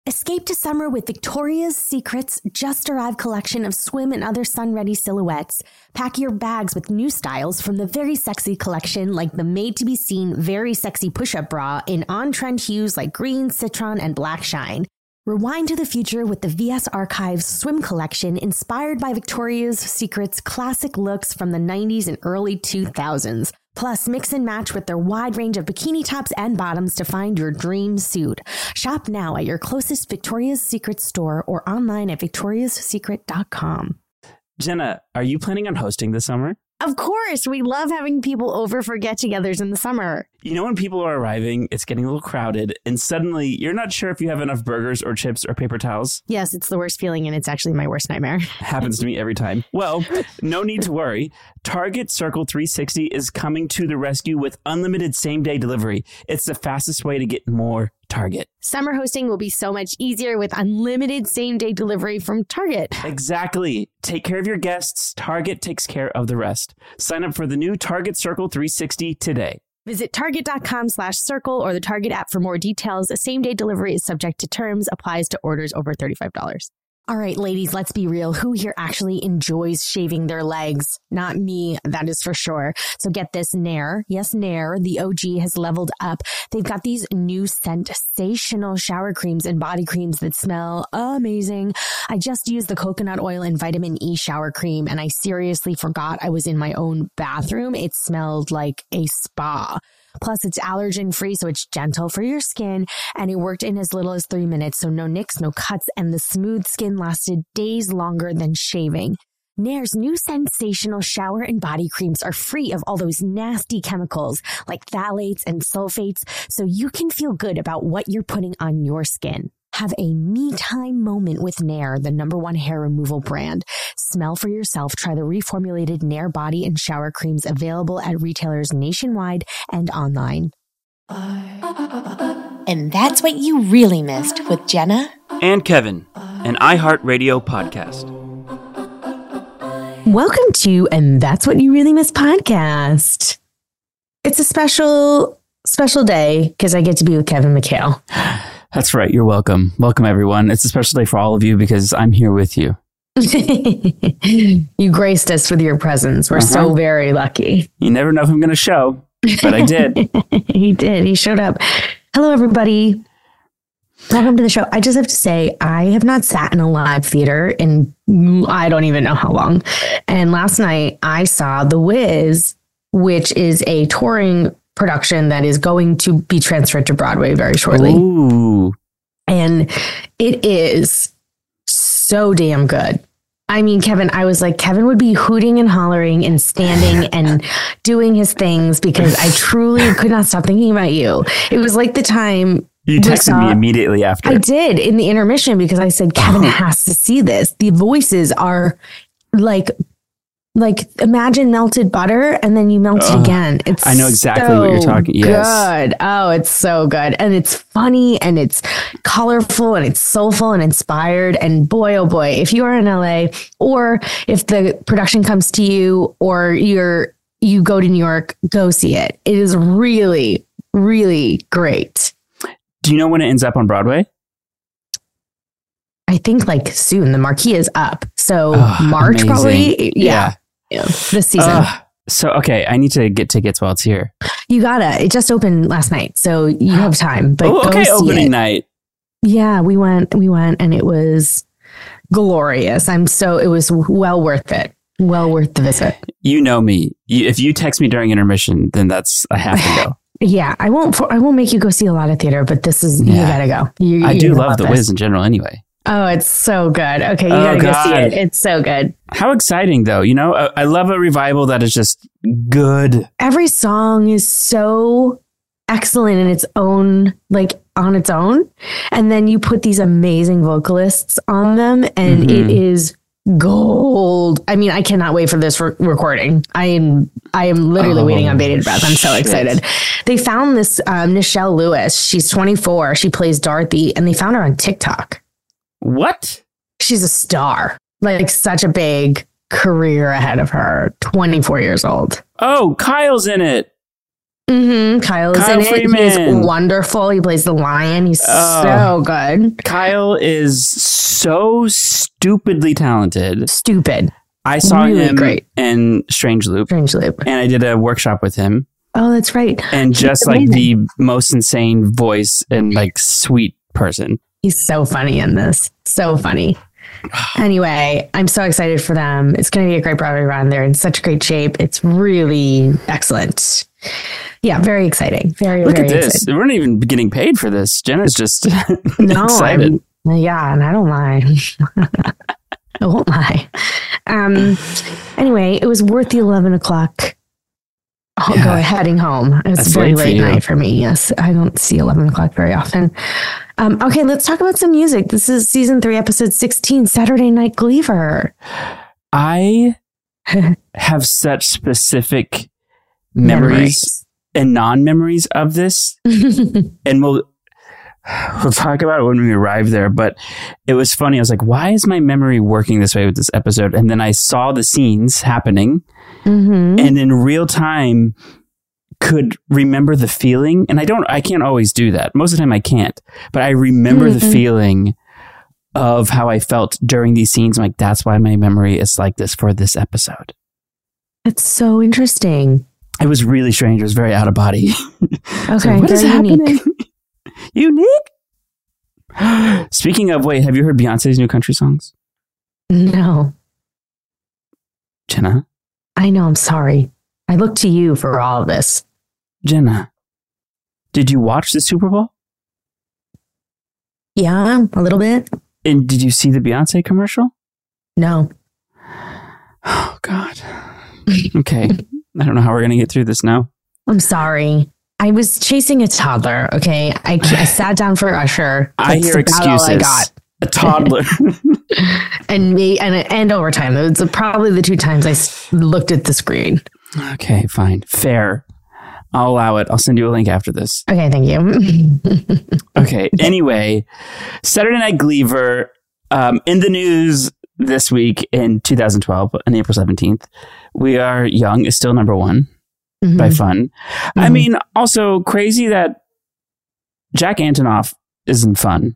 Escape to summer with Victoria's Secret's just-arrived collection of swim and other sun-ready silhouettes. Pack your bags with new styles from the very sexy collection, like the made-to-be-seen very sexy push-up bra in on-trend hues like green, citron, and black shine. Rewind to the future with the VS Archives swim collection inspired by Victoria's Secret's classic looks from the 90s and early 2000s. Plus, mix and match with their wide range of bikini tops and bottoms to find your dream suit. Shop now at your closest Victoria's Secret store or online at victoriassecret.com. Jenna, are you planning on hosting this summer? Of course, we love having people over for get-togethers in the summer. You know, when people are arriving, it's getting a little crowded, and suddenly you're not sure if you have enough burgers or chips or paper towels. Yes, it's the worst feeling, and it's actually my worst nightmare. Happens to me every time. Well, no need to worry. Target Circle 360 is coming to the rescue with unlimited same-day delivery. It's the fastest way to get more Target. Summer hosting will be so much easier with unlimited same-day delivery from Target. Exactly. Take care of your guests. Target takes care of the rest. Sign up for the new Target Circle 360 today. Visit target.com/circle or the Target app for more details. A same-day delivery is subject to terms, applies to orders over $35. All right, ladies, let's be real. Who here actually enjoys shaving their legs? Not me, that is for sure. So get this, Nair. Yes, Nair, the OG, has leveled up. They've got these new sensational shower creams and body creams that smell amazing. I just used the coconut oil and vitamin E shower cream, and I seriously forgot I was in my own bathroom. It smelled like a spa. Plus, it's allergen-free, so it's gentle for your skin, and it worked in as little as 3 minutes, so no nicks, no cuts, and the smooth skin lasted days longer than shaving. Nair's new sensational shower and body creams are free of all those nasty chemicals like phthalates and sulfates, so you can feel good about what you're putting on your skin. Have a me-time moment with Nair, the #1 hair removal brand. Smell for yourself. Try the reformulated Nair body and shower creams available at retailers nationwide and online. And that's what you really missed with Jenna and Kevin, an iHeartRadio podcast. Welcome to And That's What You Really Missed podcast. It's a special day because I get to be with Kevin McHale. That's right. You're welcome. Welcome, everyone. It's a special day for all of you because I'm here with you. You graced us with your presence. We're so very lucky. You never know if I'm going to show, but I did. He did. He showed up. Hello, everybody. Welcome to the show. I just have to say, I have not sat in a live theater in I don't even know how long. And last night I saw The Wiz, which is a touring production that is going to be transferred to Broadway very shortly. Ooh. And it is so damn good. I mean, Kevin, I was like, Kevin would be hooting and hollering and standing and doing his things because I truly could not stop thinking about you. It was like the time you texted me immediately after. I did in the intermission because I said, Kevin has to see this. The voices are like imagine melted butter and then you melt it again. I know exactly what you're talking. Yes. Good. Oh, it's so good. And it's funny and it's colorful and it's soulful and inspired. And boy, oh boy, if you are in LA or if the production comes to you or you go to New York, go see it. It is really, really great. Do you know when it ends up on Broadway? I think like soon. The marquee is up. So March amazing. Probably. Yeah. This season. So, okay, I need to get tickets while it's here. You gotta. It just opened last night, so you have time. But okay, opening night. Yeah, we went, and it was glorious. It was well worth it. Well worth the visit. You know me. If you text me during intermission, then I have to go. Yeah, I won't make you go see a lot of theater, but this is you gotta go. I do love The Wiz in general, anyway. Oh, it's so good. Okay, you gotta go see it. It's so good. How exciting, though. You know, I love a revival that is just good. Every song is so excellent in its own, like on its own. And then you put these amazing vocalists on them and it is gold. I mean, I cannot wait for this recording. I am literally waiting on bated breath. I'm so excited. They found this Nichelle Lewis. She's 24. She plays Dorothy and they found her on TikTok. What? She's a star. Like such a big career ahead of her. 24 years old. Oh, Kyle's in it. Kyle is Kyle in Freeman. it. He's wonderful. He plays the lion. He's so good. Kyle is so stupidly talented. Stupid. I saw Really him great. in Strange Loop, Strange Loop. and I did a workshop with him. Oh, that's right. And He's just like amazing. the most insane voice and like sweet person. He's so funny in this. So funny. Anyway, I'm so excited for them. It's going to be a great Broadway run. They're in such great shape. It's really excellent. Yeah, very exciting. Very, Look very at this. exciting. We're not even getting paid for this. Jenna's just No, excited. Yeah, and I don't lie. I won't lie. Anyway, it was worth the 11 o'clock. Heading home. It was That's very late for late you. night for me. Yes, I don't see 11 o'clock very often. Okay, let's talk about some music. This is season 3, episode 16, Saturday Night Gleaver. I have such specific memories and non-memories of this. And we'll talk about it when we arrive there. But it was funny. I was like, why is my memory working this way with this episode? And then I saw the scenes happening and in real time could remember the feeling. And I can't always do that. Most of the time I can't, but I remember the feeling of how I felt during these scenes. I'm like, that's why my memory is like this for this episode. That's so interesting. It was really strange. It was very out of body. Okay, what is very happening? unique. Unique? Speaking of, wait, have you heard Beyonce's new country songs? No, Jenna? I know. I'm sorry. I look to you for all of this. Jenna, did you watch the Super Bowl? Yeah, a little bit. And did you see the Beyonce commercial? No. Oh, God. Okay. I don't know how we're going to get through this now. I'm sorry. I was chasing a toddler. Okay, I sat down for Usher. I That's hear about all excuses. I got. A toddler. and overtime. It was probably the 2 times I looked at the screen. Okay, fine. Fair. I'll allow it. I'll send you a link after this. Okay, thank you. Okay. Anyway, Saturday Night Gleaver, in the news this week in 2012, on April 17th, We Are Young is still number 1 by Fun. I mean, also crazy that Jack Antonoff is in Fun.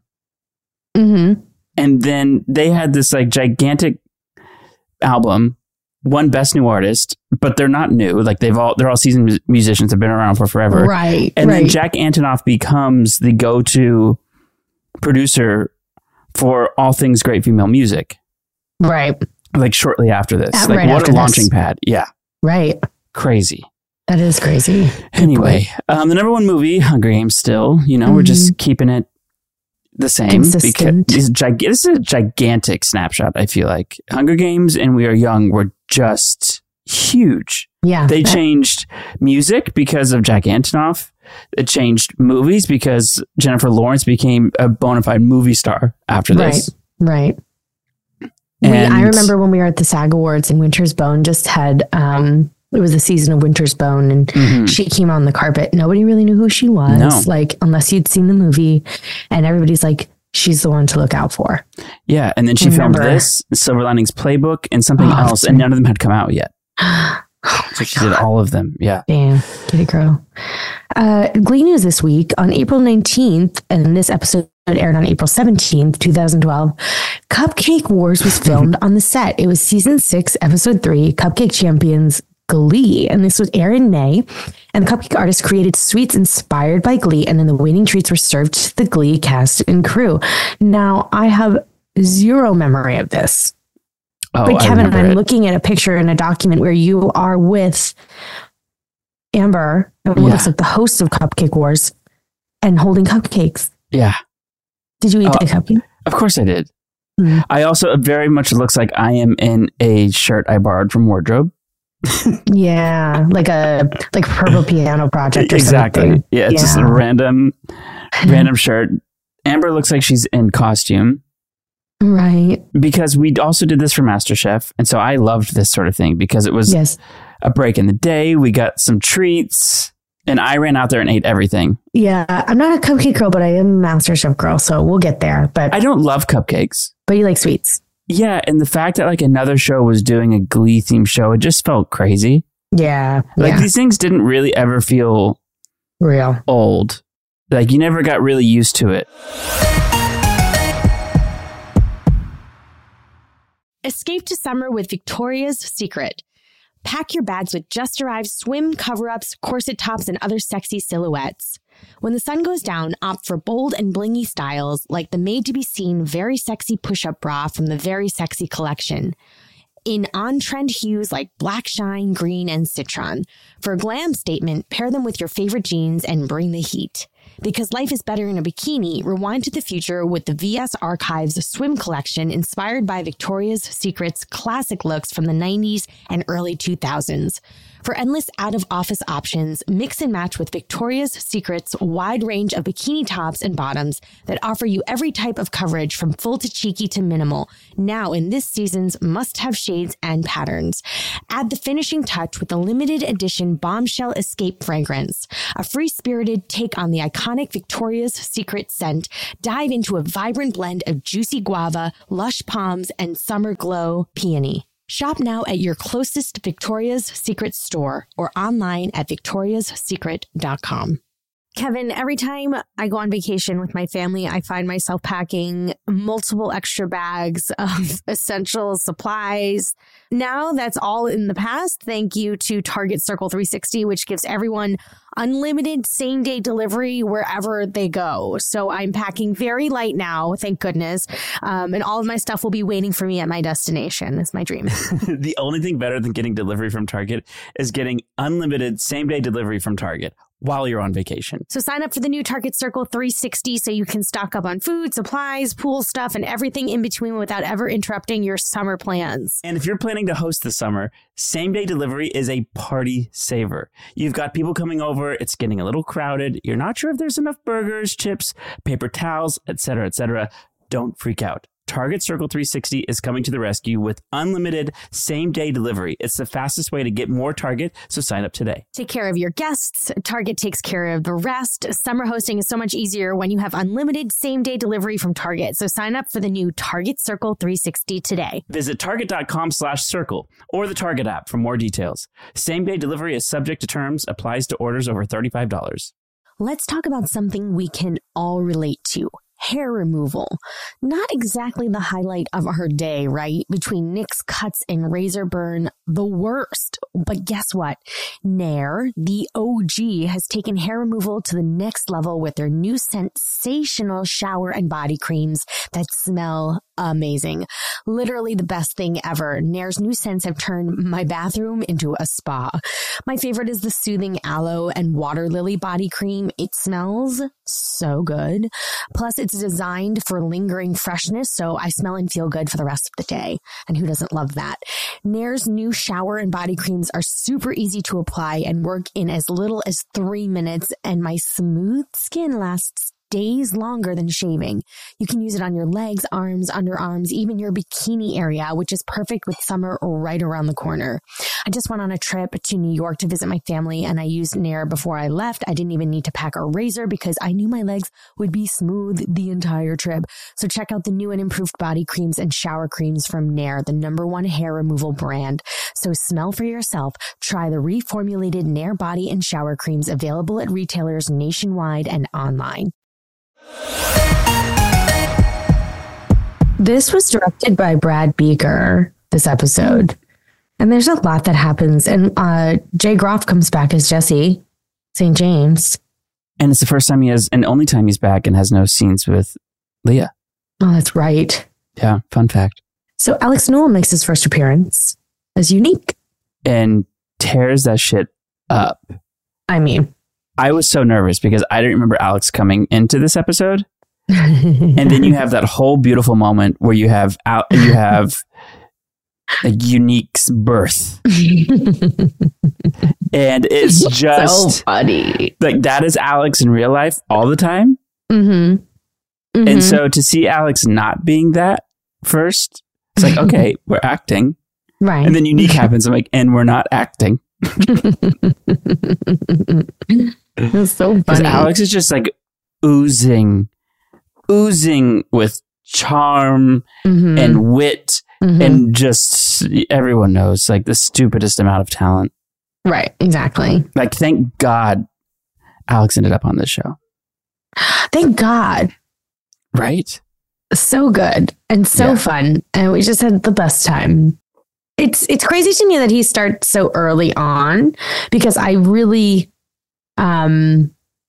And then they had this like gigantic album, won Best New Artist, but they're not new. Like they're all seasoned musicians, have been around for forever. Right. And then Jack Antonoff becomes the go-to producer for all things great female music. Right. Like shortly after this. Right Like what after a this. launching pad. Yeah. Right. Crazy. That is crazy. Anyway, the number 1 movie, Hunger Games, still, we're just keeping it the same. Consistent. Because this is a gigantic snapshot, I feel like. Hunger Games and We Are Young were just huge. Yeah. They changed music because of Jack Antonoff. It changed movies because Jennifer Lawrence became a bona fide movie star after this. Right. And I remember when we were at the SAG Awards and Winter's Bone just had, it was the season of Winter's Bone and she came on the carpet. Nobody really knew who she was, No. like, unless you'd seen the movie. And everybody's like, she's the one to look out for. Yeah, and then she filmed this, Silver Linings Playbook, and something else, and none of them had come out yet. So she did all of them. Yeah. Damn, get it, girl. Glee News this week on April 19th, and this episode aired on April 17th, 2012. Cupcake Wars was filmed on the set. It was season 6, episode 3, Cupcake Champions Glee. And this was aired in May. And the cupcake artist created sweets inspired by Glee. And then the winning treats were served to the Glee cast and crew. Now, I have zero memory of this. Oh, But Kevin, I'm it. looking at a picture in a document where you are with Amber, who looks like the host of Cupcake Wars, and holding cupcakes. Yeah. Did you eat the cupcake? Of course I did. I also very much looks like I am in a shirt I borrowed from Wardrobe. Yeah, like Purple Piano Project or Exactly. something. Yeah, it's just a random shirt. Amber looks like she's in costume. Right. Because we also did this for MasterChef. And so I loved this sort of thing because it was a break in the day. We got some treats and I ran out there and ate everything. Yeah, I'm not a cupcake girl, but I am a MasterChef girl. So we'll get there. But I don't love cupcakes. But you like sweets. Yeah. And the fact that like another show was doing a Glee themed show, it just felt crazy. Yeah. Like these things didn't really ever feel Real. old. Like you never got really used to it. Escape to summer with Victoria's Secret. Pack your bags with just arrived swim cover-ups, corset tops, and other sexy silhouettes. When the sun goes down, opt for bold and blingy styles like the made-to-be-seen Very Sexy push-up bra from the Very Sexy collection. In on-trend hues like black shine, green, and citron. For a glam statement, pair them with your favorite jeans and bring the heat. Because life is better in a bikini, rewind to the future with the VS Archives swim collection inspired by Victoria's Secret's classic looks from the 90s and early 2000s. For endless out-of-office options, mix and match with Victoria's Secret's wide range of bikini tops and bottoms that offer you every type of coverage from full to cheeky to minimal, now in this season's must-have shades and patterns. Add the finishing touch with the limited edition Bombshell Escape fragrance, a free-spirited take on the iconic Victoria's Secret scent. Dive into a vibrant blend of juicy guava, lush palms, and summer glow peony. Shop now at your closest Victoria's Secret store or online at victoriassecret.com. Kevin, every time I go on vacation with my family, I find myself packing multiple extra bags of essential supplies. Now that's all in the past. Thank you to Target Circle 360, which gives everyone unlimited same-day delivery wherever they go. So I'm packing very light now, thank goodness. And all of my stuff will be waiting for me at my destination. It's my dream. The only thing better than getting delivery from Target is getting unlimited same-day delivery from Target while you're on vacation. So sign up for the new Target Circle 360 so you can stock up on food, supplies, pool stuff, and everything in between without ever interrupting your summer plans. And if you're planning to host this summer, same-day delivery is a party saver. You've got people coming over, it's getting a little crowded, you're not sure if there's enough burgers, chips, paper towels, etc., etc. Don't freak out. Target Circle 360 is coming to the rescue with unlimited same-day delivery. It's the fastest way to get more Target, so sign up today. Take care of your guests. Target takes care of the rest. Summer hosting is so much easier when you have unlimited same-day delivery from Target. So sign up for the new Target Circle 360 today. Visit target.com/circle or the Target app for more details. Same-day delivery is subject to terms, applies to orders over $35. Let's talk about something we can all relate to. Hair removal. Not exactly the highlight of her day, right? Between nicks, cuts, and razor burn, the worst. But guess what? Nair, the OG, has taken hair removal to the next level with their new sensational shower and body creams that smell amazing. Literally the best thing ever. Nair's new scents have turned my bathroom into a spa. My favorite is the soothing aloe and water lily body cream. It smells so good. Plus, it's designed for lingering freshness, so I smell and feel good for the rest of the day. And who doesn't love that? Nair's new shower and body creams are super easy to apply and work in as little as 3 minutes, and my smooth skin lasts days longer than shaving. You can use it on your legs, arms, underarms, even your bikini area, which is perfect with summer right around the corner. I just went on a trip to New York to visit my family, and I used Nair before I left. I didn't even need to pack a razor because I knew my legs would be smooth the entire trip. So check out the new and improved body creams and shower creams from Nair, the #1 hair removal brand. So smell for yourself. Try the reformulated Nair body and shower creams available at retailers nationwide and online. This was directed by Brad Beaker, this episode. And there's a lot that happens. And Jay Groff comes back as Jesse St. James. And it's the first time he has, and only time he's back and has no scenes with Leah. Oh, that's right. Yeah, fun fact. So Alex Newell makes his first appearance as Unique. And tears that shit up. I mean, I was so nervous because I didn't remember Alex coming into this episode. And then you have that whole beautiful moment where you have like Unique's birth. And it's just so funny. Like that is Alex in real life all the time. Mm-hmm. Mm-hmm. And so to see Alex not being that first, it's like, okay, we're acting. Right. And then Unique happens. I'm like, and we're not acting. It's so funny. Alex is just like oozing with charm and wit and just everyone knows like the stupidest amount of talent. Right, exactly. Like, thank God Alex ended up on this show. Thank God. Right? So good and so fun. And we just had the best time. It's crazy to me that he starts so early on, because I really, I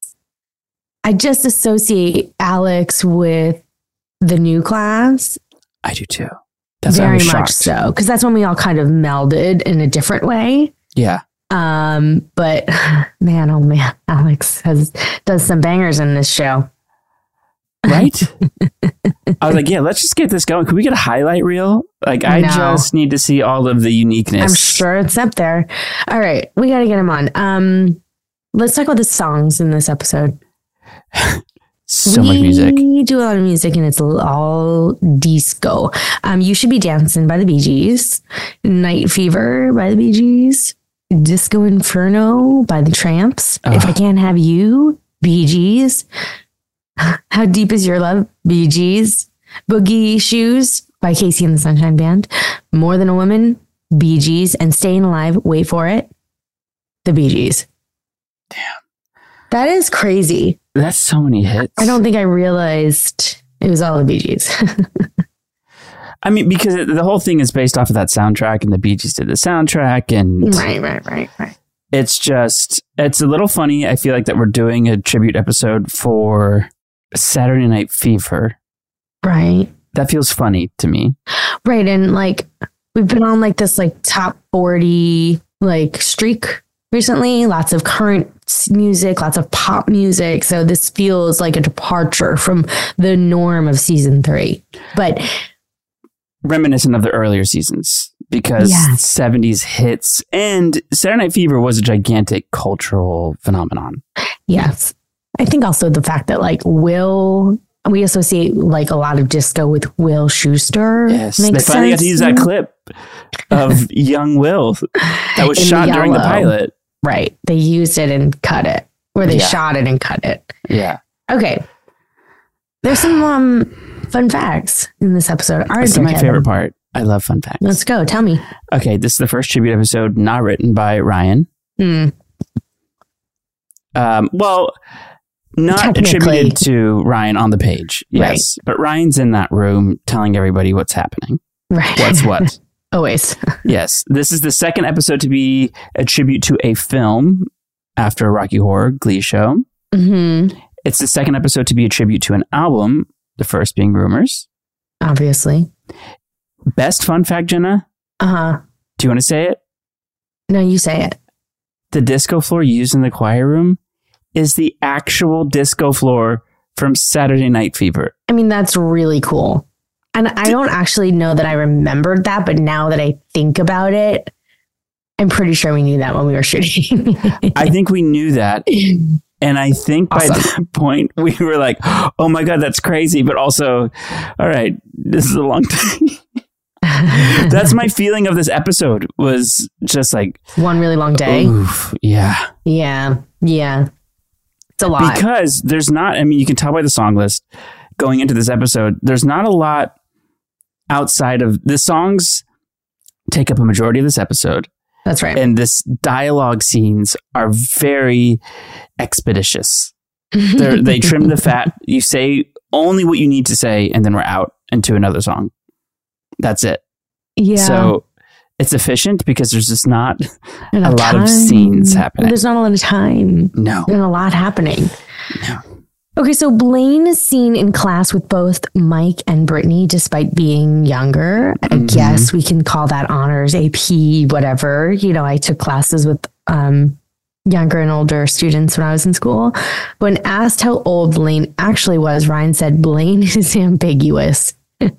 just associate Alex with the new class. I do too. That's very much so, because that's when we all kind of melded in a different way. Yeah. But man, oh man, Alex does some bangers in this show. Right? I was like, yeah, let's just get this going. Could we get a highlight reel? Like, I just need to see all of the uniqueness. I'm sure it's up there. All right, we got to get him on. Let's talk about the songs in this episode. So much music. We do a lot of music, and it's all disco. You Should Be Dancing by the Bee Gees, Night Fever by the Bee Gees, Disco Inferno by the Tramps, If I Can't Have You, Bee Gees, How Deep Is Your Love, Bee Gees, Boogie Shoes by Casey and the Sunshine Band, More Than a Woman, Bee Gees, and Staying Alive, wait for it, the Bee Gees. Damn. That is crazy. That's so many hits. I don't think I realized it was all the Bee Gees. I mean, because the whole thing is based off of that soundtrack, and the Bee Gees did the soundtrack, and right. It's a little funny. I feel like that we're doing a tribute episode for Saturday Night Fever. Right. That feels funny to me. Right. And like, we've been on like this like top 40 like streak recently. Lots of current music, lots of pop music. So this feels like a departure from the norm of season 3. But reminiscent of the earlier seasons, because 70s hits, and Saturday Night Fever was a gigantic cultural phenomenon. Yes. I think also the fact that like we associate like a lot of disco with Will Schuester. Yes, they finally got to use that clip of young Will that was shot during the pilot. Right. They used it and cut it, or they shot it and cut it. Yeah. Okay. There's some fun facts in this episode. This is my favorite part. I love fun facts. Let's go. Tell me. Okay, this is the first tribute episode not written by Ryan. Well, not attributed to Ryan on the page. Yes, right. But Ryan's in that room telling everybody what's happening. Right. What's what. Always. Yes. This is the second episode to be a tribute to a film after Rocky Horror, Glee Show. Mm-hmm. It's the second episode to be a tribute to an album, the first being Rumors. Obviously. Best fun fact, Jenna? Uh-huh. Do you want to say it? No, you say it. The disco floor used in the choir room is the actual disco floor from Saturday Night Fever. I mean, that's really cool. And I don't actually know that I remembered that, but now that I think about it, I'm pretty sure we knew that when we were shooting. I think we knew that. And I think by that point, we were like, oh my God, that's crazy. But also, all right, this is a long time. That's my feeling of this episode, was just like one really long day. Oof, yeah. Yeah. It's a lot. Because there's not, I mean, you can tell by the song list going into this episode, there's not a lot outside of the songs take up a majority of this episode. That's right. And this dialogue scenes are very expeditious. They trim the fat. You say only what you need to say, and then we're out into another song. That's it. Yeah. So it's efficient because there's just not a lot of scenes happening. There's not a lot of time. No. There's a lot happening. No. Okay, so Blaine is seen in class with both Mike and Brittany, despite being younger. I guess we can call that honors, AP, whatever. You know, I took classes with younger and older students when I was in school. When asked how old Blaine actually was, Ryan said Blaine is ambiguous.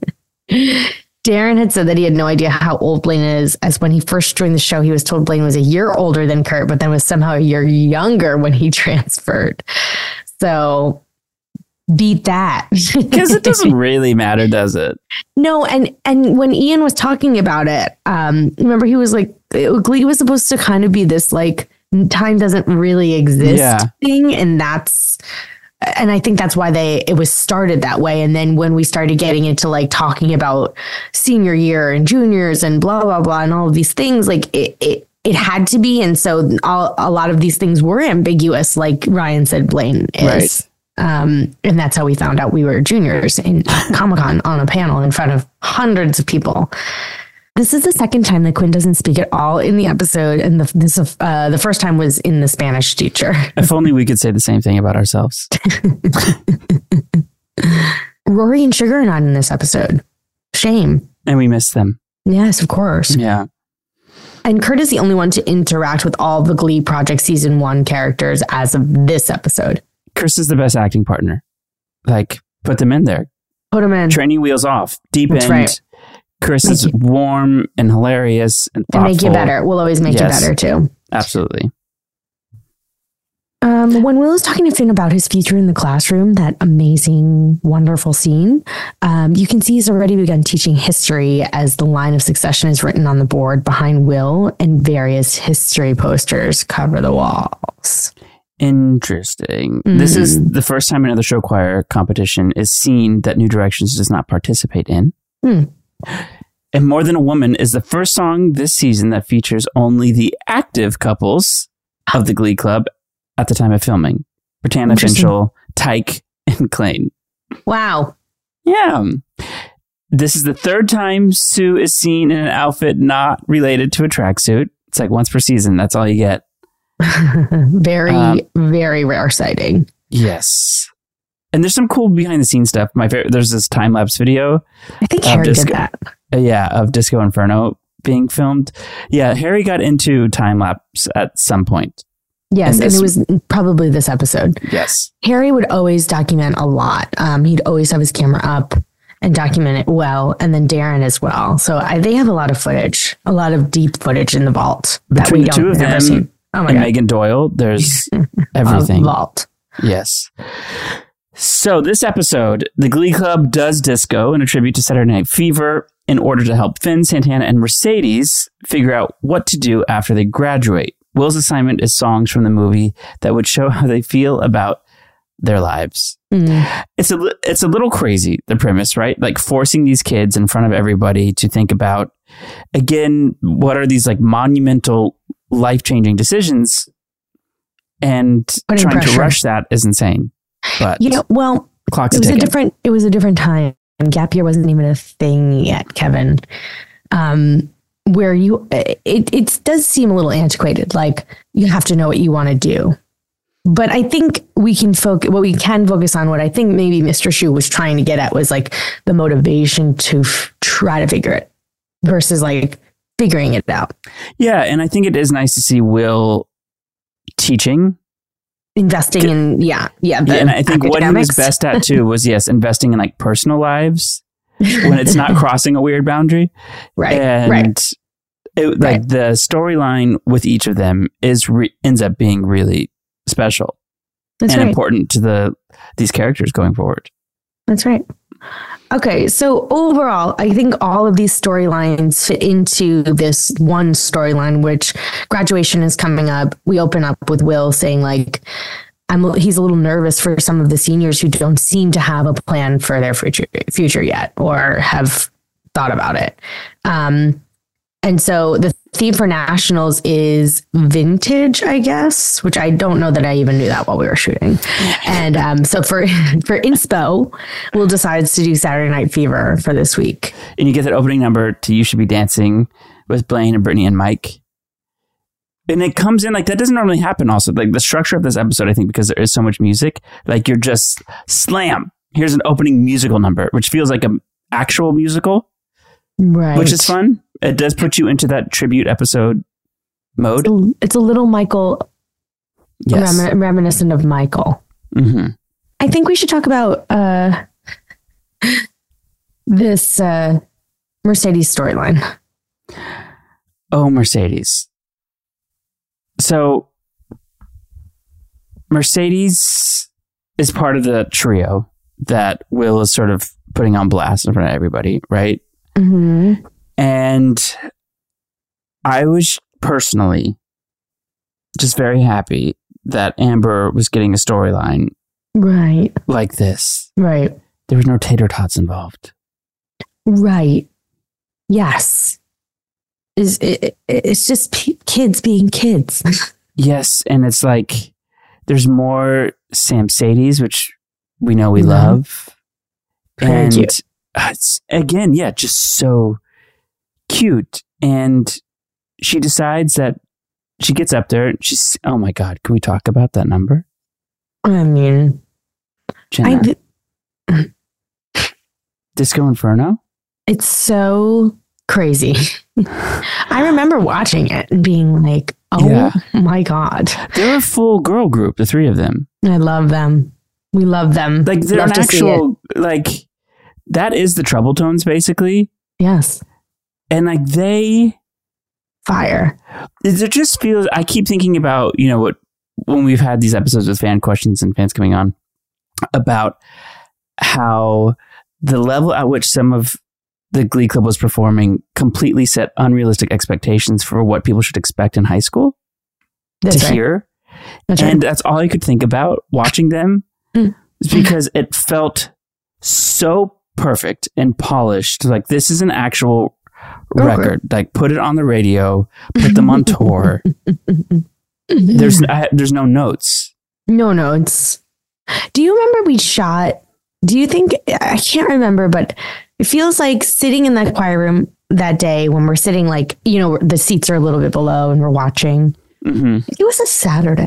Darren had said that he had no idea how old Blaine is, as when he first joined the show, he was told Blaine was a year older than Kurt, but then was somehow a year younger when he transferred. So beat that. Because it doesn't really matter, does it? No, and when Ian was talking about it, remember he was like, Glee was supposed to kind of be this like time doesn't really exist thing, and I think that's why it was started that way. And then when we started getting into like talking about senior year and juniors and blah blah blah and all of these things, like it it had to be. And so a lot of these things were ambiguous, like Ryan said Blaine is. Right. And that's how we found out we were juniors in Comic-Con on a panel in front of hundreds of people. This is the second time that Quinn doesn't speak at all in the episode. And the first time was in the Spanish teacher. If only we could say the same thing about ourselves. Rory and Sugar are not in this episode. Shame. And we miss them. Yes, of course. Yeah. And Kurt is the only one to interact with all the Glee Project Season 1 characters as of this episode. Chris is the best acting partner. Like, put them in there. Put them in. Training wheels off. Deep That's end. Right. Chris is warm and hilarious and thoughtful. And make you better. We'll always make you better, too. Absolutely. When Will is talking to Finn about his future in the classroom, that amazing, wonderful scene, you can see he's already begun teaching history as the line of succession is written on the board behind Will and various history posters cover the walls. Interesting. This is the first time another show choir competition is seen that New Directions does not participate in. And More Than a Woman is the first song this season that features only the active couples of the Glee Club at the time of filming. Britannia Finchel, Tyke, and Klaine. Wow. Yeah. This is the third time Sue is seen in an outfit not related to a tracksuit. It's like once per season. That's all you get. Very, very rare sighting. Yes. And there's some cool behind the scenes stuff. My favorite, there's this time lapse video. I think Harry did that. Of Disco Inferno being filmed. Yeah, Harry got into time lapse at some point. Yes, and it was probably this episode. Yes. Harry would always document a lot. He'd always have his camera up and document it well, and then Darren as well. So they have a lot of footage, a lot of deep footage in the vault that we don't have never seen. Oh my and God. Megan Doyle, there's everything. Vault. Yes. So this episode, the Glee Club does disco in a tribute to Saturday Night Fever in order to help Finn, Santana, and Mercedes figure out what to do after they graduate. Will's assignment is songs from the movie that would show how they feel about their lives. It's a little crazy, the premise, right? Like forcing these kids in front of everybody to think about, again, what are these like monumental, life-changing decisions, and trying to rush that is insane. But well, clock's it was a different time. Gap year wasn't even a thing yet, Kevin. Where it does seem a little antiquated. Like you have to know what you want to do. But I think we can focus on what I think maybe Mr. Shu was trying to get at was like the motivation to try to figure it versus like figuring it out. Yeah. And I think it is nice to see Will teaching. Investing in, and I think what he was best at too was, investing in like personal lives when it's not crossing a weird boundary. Right. And the storyline with each of them ends up being really special. That's and important to these characters going forward. That's right. Okay, so overall, I think all of these storylines fit into this one storyline, which graduation is coming up. We open up with Will saying like, he's a little nervous for some of the seniors who don't seem to have a plan for their future yet or have thought about it. And so the theme for nationals is vintage, I guess, which I don't know that I even knew that while we were shooting. And so for inspo, Will decides to do Saturday Night Fever for this week. And you get that opening number to You Should Be Dancing with Blaine and Brittany and Mike. And it comes in like that doesn't normally happen also. Like the structure of this episode, I think, because there is so much music, like you're just slam. Here's an opening musical number, which feels like an actual musical. Right. Which is fun. It does put you into that tribute episode mode. It's a little Michael, reminiscent of Michael. Mm-hmm. I think we should talk about this Mercedes storyline. Oh, Mercedes. So Mercedes is part of the trio that Will is sort of putting on blast in front of everybody, right? Mm-hmm. And I was personally just very happy that Amber was getting a storyline like this. Right. There was no tater tots involved. Right. Yes. it's just kids being kids. Yes. And it's like, there's more Sam Sadie's, which we know we love. Very and cute. It's, again, yeah, just so cute. And she decides that she gets up there and she's, oh my God, can we talk about that number? I mean, Jenna, Disco Inferno? it's so crazy. I remember watching it and being like, oh my God. They're a full girl group, the three of them. I love them. We love them. Like, they're Love an to see it. actual, like, that is the Trouble Tones, basically. Yes. And, like, they... Fire. It just feels... I keep thinking about, you know, what when we've had these episodes with fan questions and fans coming on, about how the level at which some of the Glee Club was performing completely set unrealistic expectations for what people should expect in high school That's to right. hear. That's And right. that's all I could think about watching them. Is because it felt so perfect and polished. Like, this is an actual record. Like, put it on the radio, put them on tour. There's no notes. No notes. Do you remember do you think, I can't remember, but it feels like sitting in that choir room that day when we're sitting, like, you know, the seats are a little bit below and we're watching. Mm-hmm. It was a Saturday.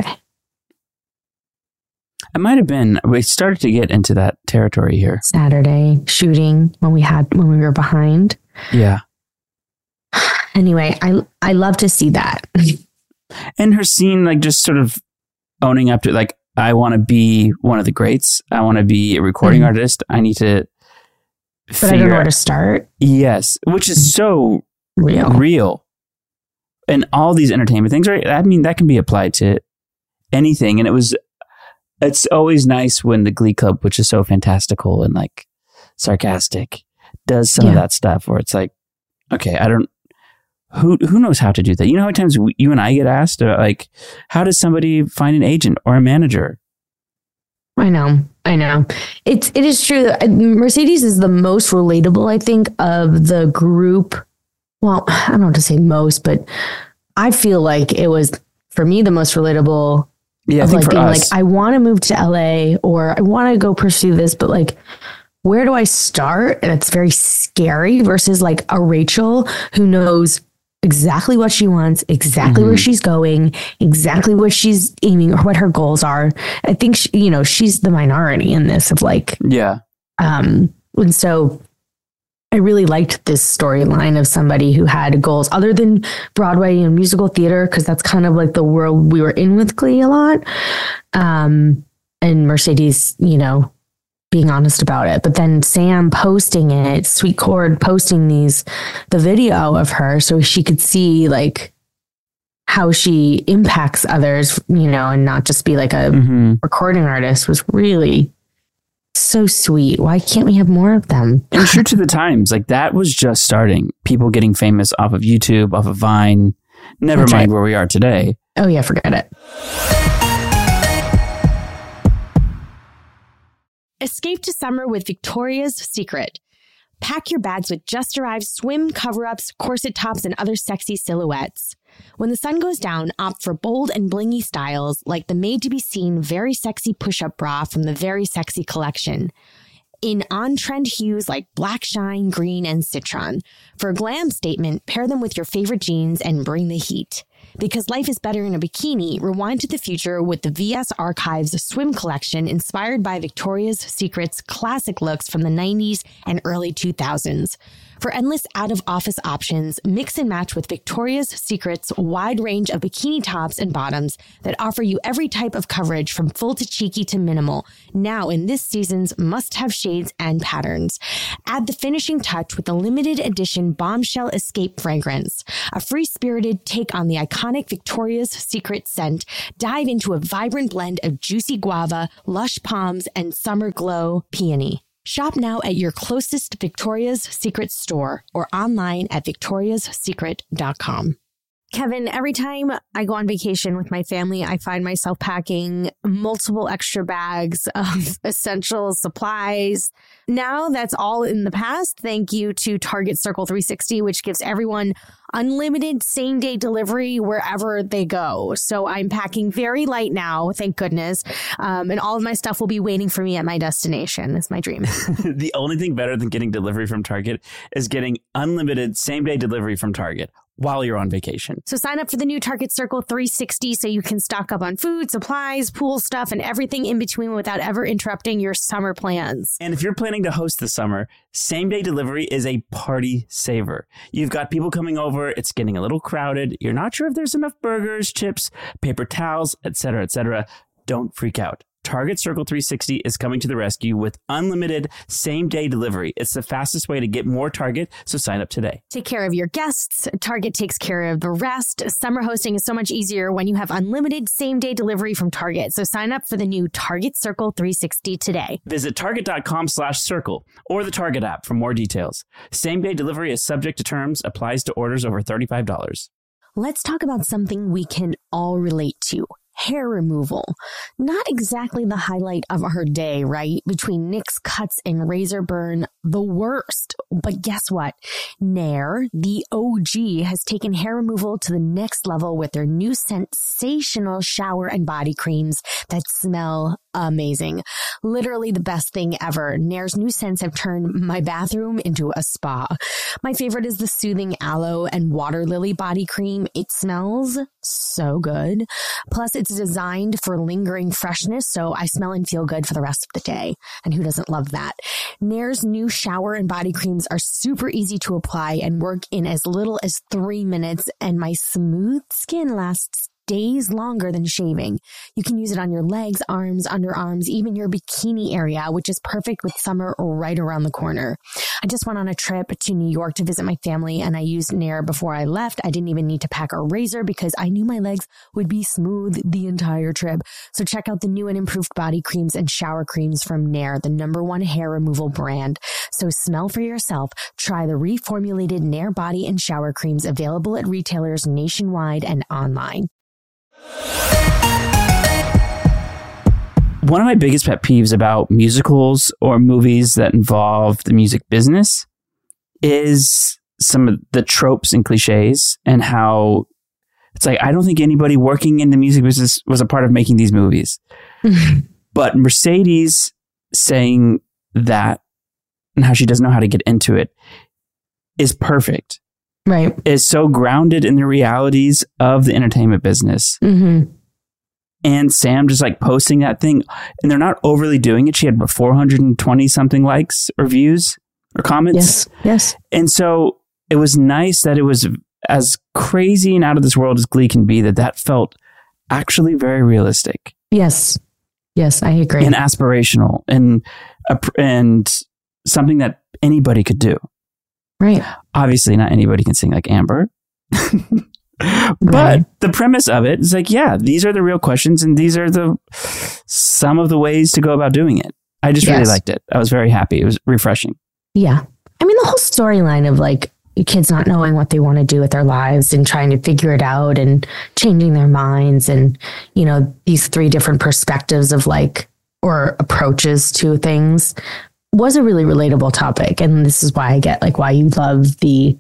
It might have been. We started to get into that territory here. Saturday shooting when we were behind. Yeah. Anyway, I love to see that. And her scene, like, just sort of owning up to, like, I want to be one of the greats. I want to be a recording artist. I need to But I don't know where to start. Yes. Which is so Real. And all these entertainment things, right? I mean, that can be applied to anything. And it's always nice when the Glee Club, which is so fantastical and, like, sarcastic, does some of that stuff where it's like, okay, who knows how to do that? You know how many times you and I get asked, like, how does somebody find an agent or a manager? I know. It is true. Mercedes is the most relatable, I think, of the group. Well, I don't know to say most, but I feel like it was, for me, the most relatable. Yeah, I think, like, for being us, like, I want to move to LA or I want to go pursue this, but, like, where do I start? And it's very scary versus, like, a Rachel who knows exactly what she wants, exactly where she's going, exactly what she's aiming or what her goals are. I think she's the minority in this of, like, and so I really liked this storyline of somebody who had goals other than Broadway and musical theater, because that's kind of like the world we were in with Glee a lot. And Mercedes, being honest about it. But then Sam posting it, Sweet Chord posting the video of her so she could see, like, how she impacts others, and not just be like a recording artist, was really so sweet. Why can't we have more of them? And true to the times, like, that was just starting. People getting famous off of YouTube, off of Vine. Never That's mind right. where we are today. Oh yeah, forget it. Escape to summer with Victoria's Secret. Pack your bags with just arrived swim cover-ups, corset tops, and other sexy silhouettes. When the sun goes down, opt for bold and blingy styles like the made-to-be-seen Very Sexy Push-Up Bra from the Very Sexy collection. In on-trend hues like black shine, green, and citron. For a glam statement, pair them with your favorite jeans and bring the heat. Because life is better in a bikini, rewind to the future with the VS Archives swim collection inspired by Victoria's Secret's classic looks from the 90s and early 2000s. For endless out-of-office options, mix and match with Victoria's Secret's wide range of bikini tops and bottoms that offer you every type of coverage from full to cheeky to minimal, now in this season's must-have shades and patterns. Add the finishing touch with the limited edition Bombshell Escape fragrance, a free-spirited take on the iconic Victoria's Secret scent. Dive into a vibrant blend of juicy guava, lush palms, and summer glow peony. Shop now at your closest Victoria's Secret store or online at victoriassecret.com. Kevin, every time I go on vacation with my family, I find myself packing multiple extra bags of essential supplies. Now that's all in the past. Thank you to Target Circle 360, which gives everyone unlimited same-day delivery wherever they go. So I'm packing very light now, thank goodness. And all of my stuff will be waiting for me at my destination. It's my dream. The only thing better than getting delivery from Target is getting unlimited same-day delivery from Target while you're on vacation. So sign up for the new Target Circle 360 so you can stock up on food, supplies, pool stuff, and everything in between without ever interrupting your summer plans. And if you're planning to host this summer, same-day delivery is a party saver. You've got people coming over, it's getting a little crowded, you're not sure if there's enough burgers, chips, paper towels, etc., etc. Don't freak out. Target Circle 360 is coming to the rescue with unlimited same-day delivery. It's the fastest way to get more Target, so sign up today. Take care of your guests. Target takes care of the rest. Summer hosting is so much easier when you have unlimited same-day delivery from Target. So sign up for the new Target Circle 360 today. Visit target.com/circle or the Target app for more details. Same-day delivery is subject to terms, applies to orders over $35. Let's talk about something we can all relate to. Hair removal. Not exactly the highlight of our day, right? Between nicks, cuts, and razor burn, the worst. But guess what? Nair, the OG, has taken hair removal to the next level with their new sensational shower and body creams that smell amazing. Literally the best thing ever. Nair's new scents have turned my bathroom into a spa. My favorite is the soothing aloe and water lily body cream. It smells so good. Plus, it's designed for lingering freshness, so I smell and feel good for the rest of the day. And who doesn't love that? Nair's new shower and body creams are super easy to apply and work in as little as 3 minutes, and my smooth skin lasts days longer than shaving. You can use it on your legs, arms, underarms, even your bikini area, which is perfect with summer right around the corner. I just went on a trip to New York to visit my family, and I used Nair before I left. I didn't even need to pack a razor because I knew my legs would be smooth the entire trip. So check out the new and improved body creams and shower creams from Nair, the #1 hair removal brand. So smell for yourself. Try the reformulated Nair body and shower creams available at retailers nationwide and online. One of my biggest pet peeves about musicals or movies that involve the music business is some of the tropes and cliches, and how it's like, I don't think anybody working in the music business was a part of making these movies. But Mercedes saying that and how she doesn't know how to get into it is perfect. Right. Is so grounded in the realities of the entertainment business. Mm-hmm. And Sam just like posting that thing, and they're not overly doing it. She had 420 something likes or views or comments. Yes. And so it was nice that it was as crazy and out of this world as Glee can be, that felt actually very realistic. Yes. Yes, I agree. And aspirational and something that anybody could do. Right. Obviously, not anybody can sing like Amber. But right. The premise of it is like, yeah, these are the real questions, and these are some of the ways to go about doing it. I just really liked it. I was very happy. It was refreshing. Yeah. I mean, the whole storyline of like kids not knowing what they want to do with their lives and trying to figure it out and changing their minds, and, you know, these 3 different perspectives of like, or approaches to things, was a really relatable topic. And this is why I get like why you love the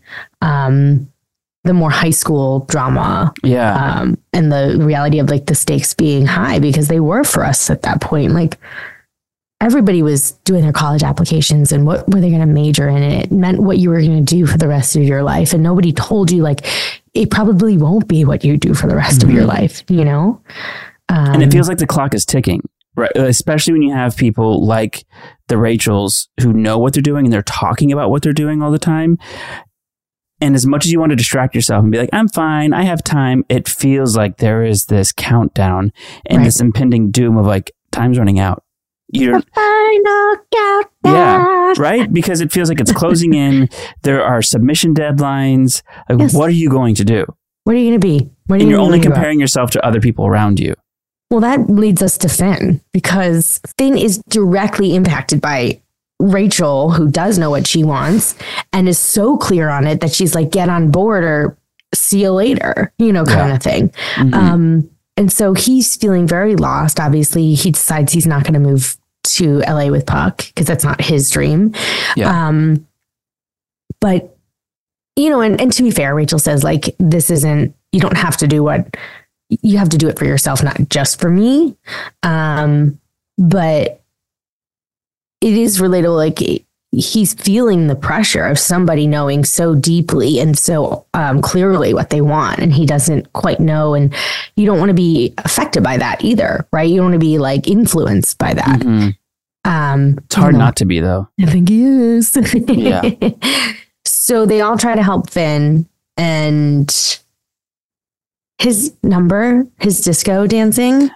more high school drama. Yeah. And the reality of like the stakes being high, because they were for us at that point. Like everybody was doing their college applications and what were they going to major in, and it meant what you were going to do for the rest of your life. And nobody told you like, it probably won't be what you do for the rest of your life, you know? And it feels like the clock is ticking. Right, especially when you have people like the Rachels who know what they're doing and they're talking about what they're doing all the time. And as much as you want to distract yourself and be like, I'm fine, I have time, it feels like there is this countdown and this impending doom of like, time's running out. You're final countdown. Yeah, right? Because it feels like it's closing in. There are submission deadlines. Like, what are you going to do? What are you going to be? And you're only comparing yourself to other people around you. Well, that leads us to Finn, because Finn is directly impacted by Rachel, who does know what she wants and is so clear on it that she's like, get on board or see you later, kind of thing. Mm-hmm. And so he's feeling very lost. Obviously, he decides he's not going to move to LA with Puck because that's not his dream. Yeah. But, and to be fair, Rachel says, like, this isn't, you don't have to do what you have to do it for yourself, not just for me. But it is relatable. Like, he's feeling the pressure of somebody knowing so deeply and so clearly what they want, and he doesn't quite know. And you don't want to be affected by that either, right? You don't want to be like influenced by that. Mm-hmm. It's hard not to be, though. I think he is. Yeah. So they all try to help Finn, and his disco dancing.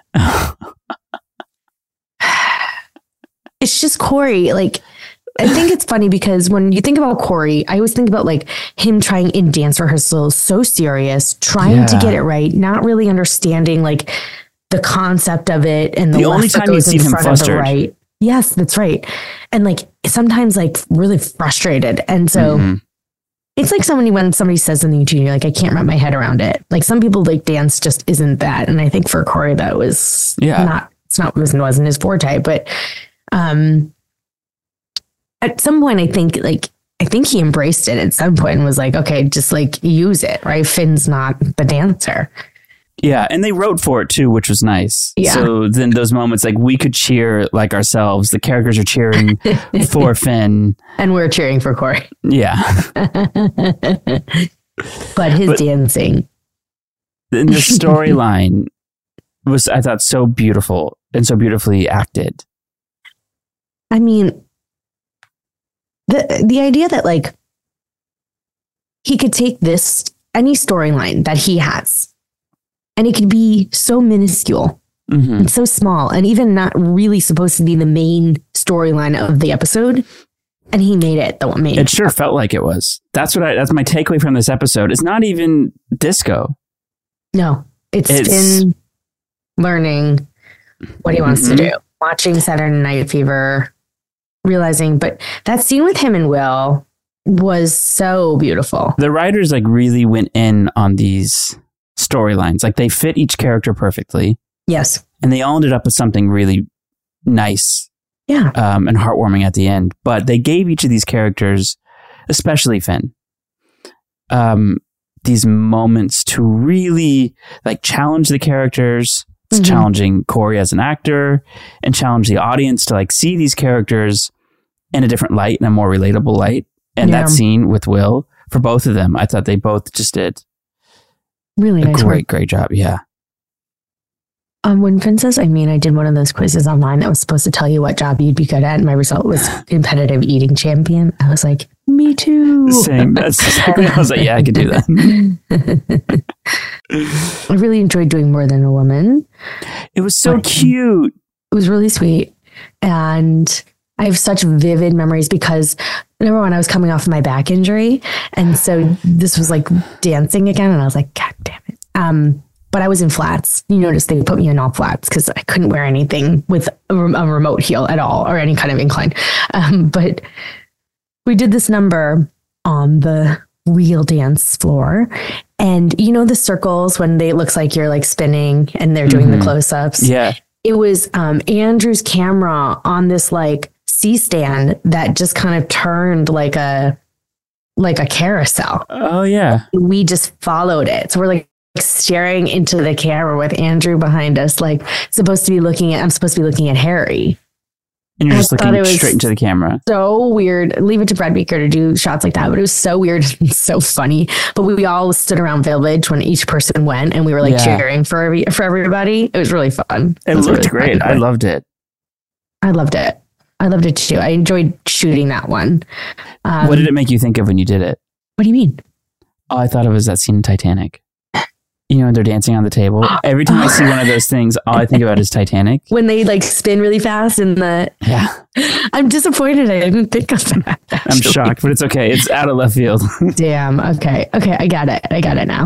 It's just Corey. Like, I think it's funny because when you think about Corey, I always think about like him trying in dance rehearsals, so serious, trying to get it right, not really understanding like the concept of it, and the only time you see him flustered. Right. Yes, that's right. And like sometimes like really frustrated. And so it's like when somebody says something to you, you're like, I can't wrap my head around it. Like some people like dance just isn't that. And I think for Corey, that was wasn't his forte, but at some point, I think he embraced it at some point and was like, okay, just like use it, right? Finn's not the dancer. Yeah. And they wrote for it too, which was nice. Yeah. So then those moments, like we could cheer like ourselves. The characters are cheering for Finn. And we're cheering for Corey. Yeah. But his dancing. And the storyline was, I thought, so beautiful and so beautifully acted. I mean, the idea that like he could take any storyline that he has, and it could be so minuscule and so small, and even not really supposed to be the main storyline of the episode, and he made it the main. It sure felt like it was. That's my takeaway from this episode. It's not even disco. No, it's Finn learning what he wants to do, watching Saturday Night Fever. Realizing, but that scene with him and Will was so beautiful. The writers like really went in on these storylines. Like they fit each character perfectly. Yes. And they all ended up with something really nice. Yeah. And heartwarming at the end. But they gave each of these characters, especially Finn, these moments to really like challenge the characters. It's challenging Corey as an actor and challenge the audience to like see these characters in a different light, in a more relatable light. And that scene with Will, for both of them, I thought they both just did really nice great job. Yeah. When Finn says, I did one of those quizzes online that was supposed to tell you what job you'd be good at, and my result was competitive eating champion. I was like, me too. Same. That's exactly. I was like, yeah, I could do that. I really enjoyed doing More Than a Woman. It was so cute. It was really sweet. And I have such vivid memories because number one, I was coming off my back injury. And so this was like dancing again. And I was like, God damn it. But I was in flats. You notice they put me in all flats because I couldn't wear anything with a remote heel at all or any kind of incline. But we did this number on the real dance floor. And you know the circles when it looks like you're like spinning and they're doing the close-ups? Yeah. It was Andrew's camera on this like C-stand that just kind of turned like a carousel. Oh, yeah. We just followed it. So we're like staring into the camera with Andrew behind us, like I'm supposed to be looking at Harry. And you're just looking straight into the camera. So weird. Leave it to Brad Beaker to do shots like that. But it was so weird and so funny. But we all stood around Village when each person went and we were like cheering for everybody. It was really fun. It looked really great. I loved it. I loved it too. I enjoyed shooting that one. What did it make you think of when you did it? What do you mean? Oh, I thought it was that scene in Titanic. You know, when they're dancing on the table. Every time I see one of those things, all I think about is Titanic. When they like spin really fast in the... Yeah. I'm disappointed I didn't think of that. Actually. I'm shocked, but it's okay. It's out of left field. Damn. Okay. I got it now.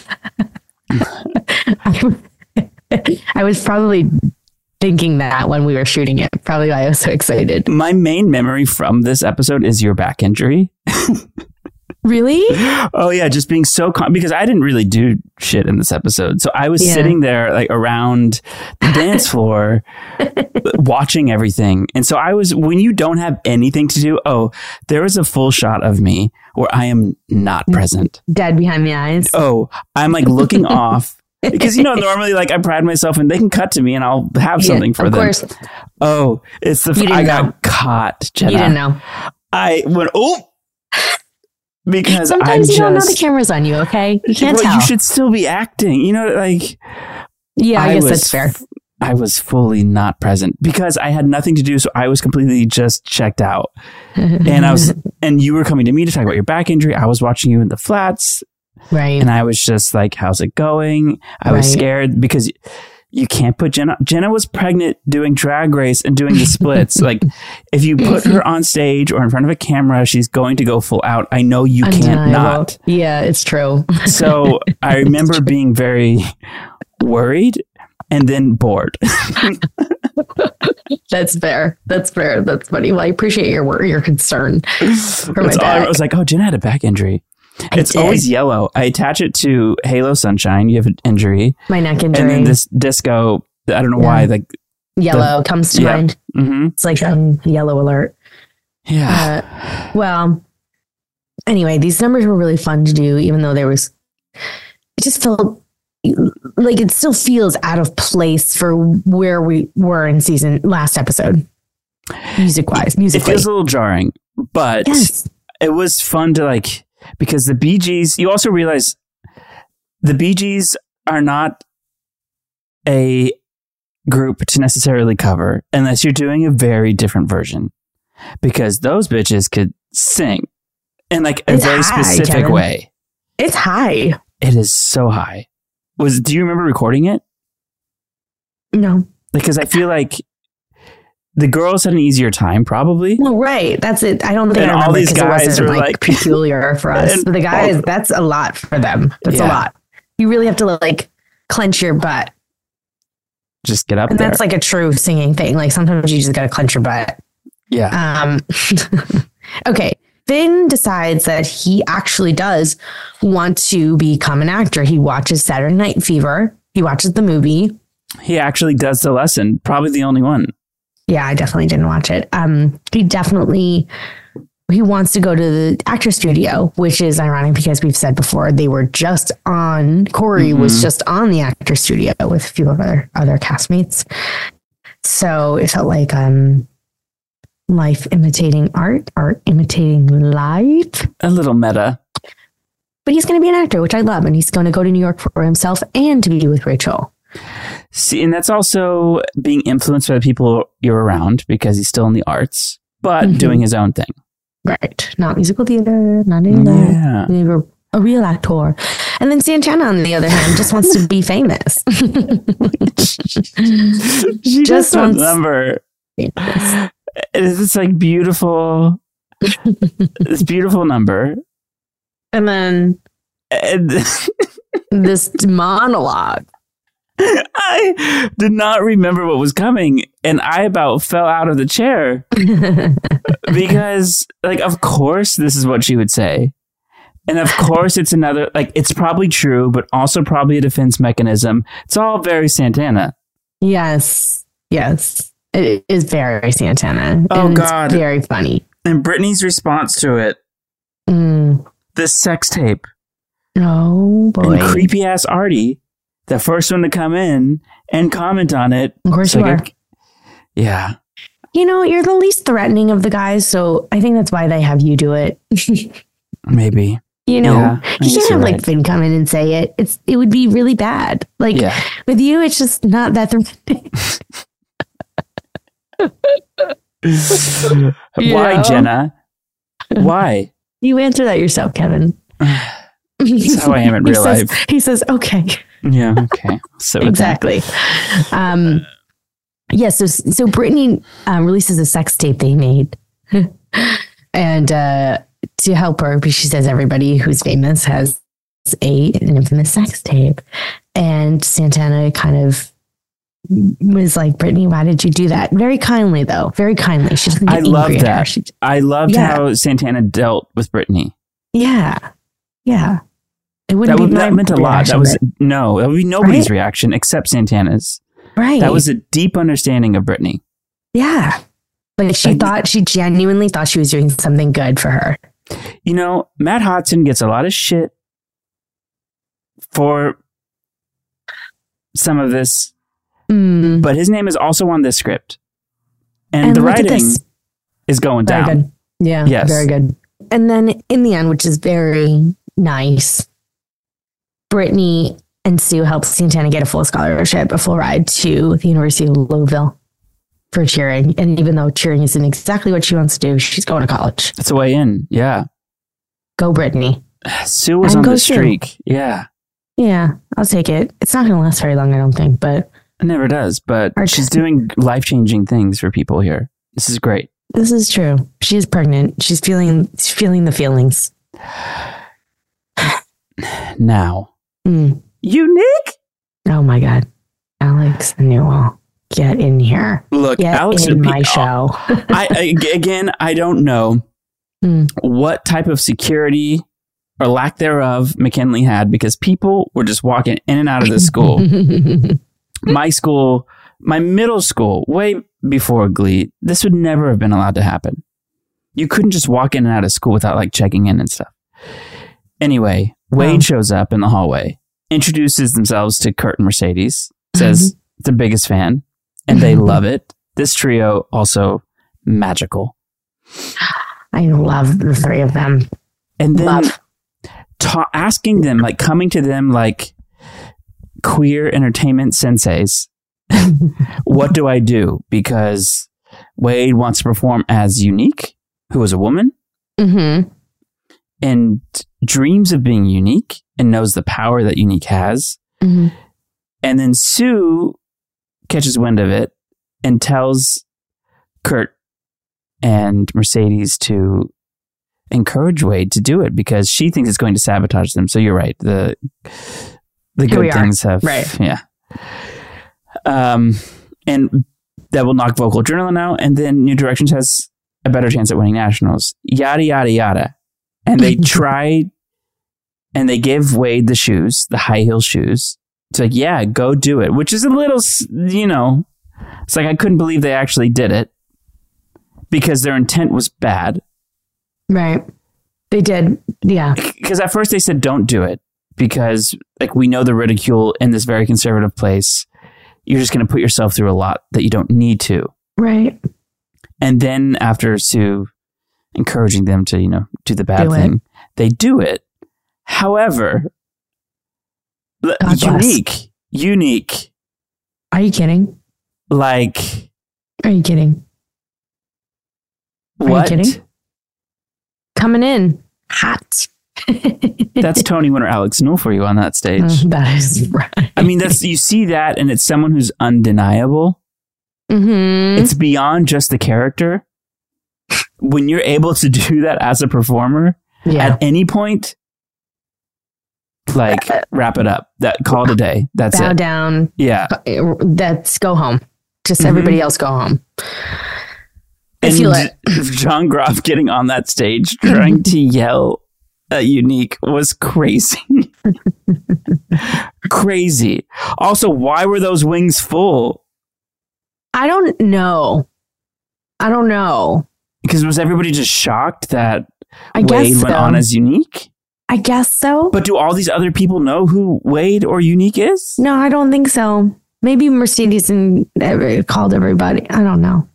I was probably thinking that when we were shooting it. Probably why I was so excited. My main memory from this episode is your back injury. Really? Oh yeah, just being so because I didn't really do shit in this episode. So I was sitting there like around the dance floor watching everything. And so when you don't have anything to do, there was a full shot of me where I am not present. Dead behind the eyes. Oh, I'm like looking off. Because, normally like I pride myself and they can cut to me and I'll have something for them. Of course. Oh, it's I got caught, Jenna. You didn't know. I went, because sometimes you don't know the camera's on you, okay? You can't tell. You should still be acting. Like... Yeah, I guess that's fair. I was fully not present because I had nothing to do. So I was completely just checked out. And you were coming to me to talk about your back injury. I was watching you in the flats. Right. And I was just like, how's it going? I was scared because you can't put Jenna. Jenna was pregnant doing Drag Race and doing the splits. Like if you put her on stage or in front of a camera, she's going to go full out. I know you can't not. Yeah, it's true. So I remember being very worried and then bored. That's fair. That's funny. Well, I appreciate your concern for my back. I was like, Jenna had a back injury. It's always yellow. I attach it to Halo Sunshine. You have an injury. My neck injury. And then this disco, I don't know why. Like yellow comes to mind. Mm-hmm. It's like yellow alert. Yeah. Well, anyway, these numbers were really fun to do, even though it just felt like it still feels out of place for where we were in last episode. Musically. It feels a little jarring, but it was fun to because the Bee Gees, you also realize the Bee Gees are not a group to necessarily cover unless you're doing a very different version, because those bitches could sing in a very specific way. It's high. It is so high. Do you remember recording it? No. Because I feel like the girls had an easier time, probably. Well, right. That's it. I don't think I remember, all these guys it wasn't peculiar for us. But the guys, that's a lot for them. That's a lot. You really have to clench your butt. Just get up and there. That's a true singing thing. Sometimes you just got to clench your butt. Yeah. Okay. Finn decides that he actually does want to become an actor. He watches Saturday Night Fever. He watches the movie. He actually does the lesson. Probably the only one. Yeah, I definitely didn't watch it. He wants to go to the actor studio, which is ironic because we've said before they were just on. Corey was just on the actor studio with a few other castmates. So it felt like life imitating art imitating life. A little meta. But he's going to be an actor, which I love. And he's going to go to New York for himself and to be with Rachel. See, and that's also being influenced by the people you're around because he's still in the arts, but doing his own thing. Right. Not musical theater, not any of that. Yeah. A real actor. And then Santana, on the other hand, just wants to be famous. She just wants number. Famous. It's beautiful. This beautiful number. And then this monologue. I did not remember what was coming, and I about fell out of the chair because, of course, this is what she would say. And of course, it's another, it's probably true, but also probably a defense mechanism. It's all very Santana. Yes. It is very Santana. Oh, and God. It's very funny. And Brittany's response to it. This sex tape. Oh, boy. And creepy ass Artie, the first one to come in and comment on it. Of course you are. Yeah. You're the least threatening of the guys, so I think that's why they have you do it. Maybe. You can't have Finn come in and say it. It would be really bad. With you, it's just not that threatening. Why, Jenna? Why? You answer that yourself, Kevin. That's how I am in real life. He says, okay. Yeah, okay. So exactly. So Brittany releases a sex tape they made. And to help her, because she says everybody who's famous has an infamous sex tape. And Santana kind of was like, Brittany, why did you do that? Very kindly, though. Very kindly. She doesn't get angry at her. I loved how Santana dealt with Brittany. Yeah. Yeah. It wouldn't be that meant a lot. That would be nobody's reaction except Santana's. Right. That was a deep understanding of Britney. Yeah. Like she genuinely thought she was doing something good for her. You know, Matt Hodson gets a lot of shit for some of this, but his name is also on this script. And the writing is going very down. Good. Yeah. Yes. Very good. And then in the end, which is very nice, Britney and Sue help Santana get a full scholarship, a full ride to the University of Louisville for cheering. And even though cheering isn't exactly what she wants to do, she's going to college. That's a way in. Yeah. Go Britney. Sue was on the streak. Yeah. Yeah. I'll take it. It's not going to last very long, I don't think, but it never does. But she's doing life-changing things for people here. This is great. This is true. She is pregnant. She's feeling the feelings. Now. Unique? Oh my God. Alex Newell, get in here. Look, get Alex in my show. I don't know what type of security or lack thereof McKinley had, because people were just walking in and out of the school. My middle school, way before Glee, this would never have been allowed to happen. You couldn't just walk in and out of school without like checking in and stuff. Anyway, Wade shows up in the hallway, introduces themselves to Kurt and Mercedes, says the biggest fan, and they love it. This trio also magical. I love the three of them. And then asking them, like coming to them like queer entertainment senseis, what do I do? Because Wade wants to perform as Unique, who is a woman, and dreams of being unique and knows the power that Unique has. And then Sue catches wind of it and tells Kurt and Mercedes to encourage Wade to do it because she thinks it's going to sabotage them. So you're right. The good things have, yeah. And that will knock Vocal Adrenaline out, and then New Directions has a better chance at winning nationals. Yada, yada, yada. And they tried, and they give Wade the shoes, the high heel shoes. It's like, yeah, go do it, which is a little, it's like I couldn't believe they actually did it because their intent was bad. Right. They did. Yeah. Because at first they said, don't do it because like we know the ridicule in this very conservative place. You're just going to put yourself through a lot that you don't need to. Right. And then after Sue encouraging them to, do the bad thing, they do it. However, unique. Are you kidding? Like. Are you kidding? What? Are you kidding? Coming in hot. That's Tony winner Alex Newell for you on that stage. That is right. I mean, you see that, and it's someone who's undeniable. It's beyond just the character. When you're able to do that as a performer, at any point, like wrap it up. Call it a day. That's Bow it. down. Yeah. That's go home. Just everybody else go home. I and feel it. John Groff getting on that stage trying to yell at Unique was crazy. Crazy. Also, why were those wings full? I don't know. Because was everybody just shocked that Wade went on as Unique? I guess so. But do all these other people know who Wade or Unique is? No, I don't think so. Maybe Mercedes called everybody. I don't know.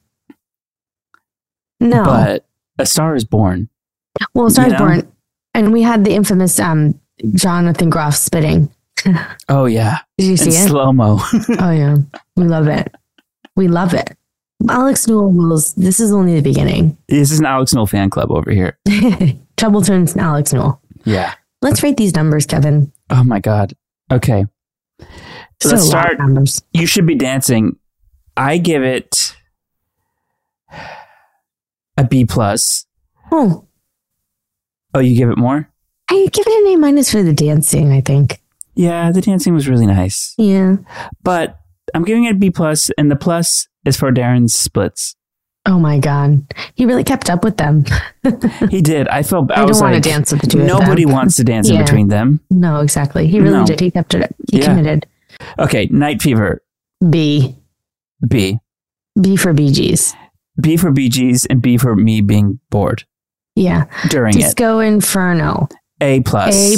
No. But A Star Is Born. Well, A Star Is Born. And we had the infamous Jonathan Groff spitting. Oh, yeah. Did you see it? Slow-mo. Oh, yeah. We love it. We love it. Alex Newell this is only the beginning. This is an Alex Newell fan club over here. Trouble turns to Alex Newell. Yeah. Let's rate these numbers, Kevin. Oh, my God. Okay. Let's start. Numbers. You Should Be Dancing. I give it a B+. Oh, you give it more? I give it an A- for the dancing, I think. Yeah, the dancing was really nice. Yeah. But I'm giving it a B+, and the plus is for Darren's splits. Oh my God. He really kept up with them. He did. I felt I don't was want like, to dance with the two nobody of them. wants to dance in between them. No, exactly. He really did. He kept it. He committed. Okay, Night Fever. B. B. B for Bee Gees. B for Bee Gees and B for me being bored. Yeah. During Disco Inferno. A+. A++.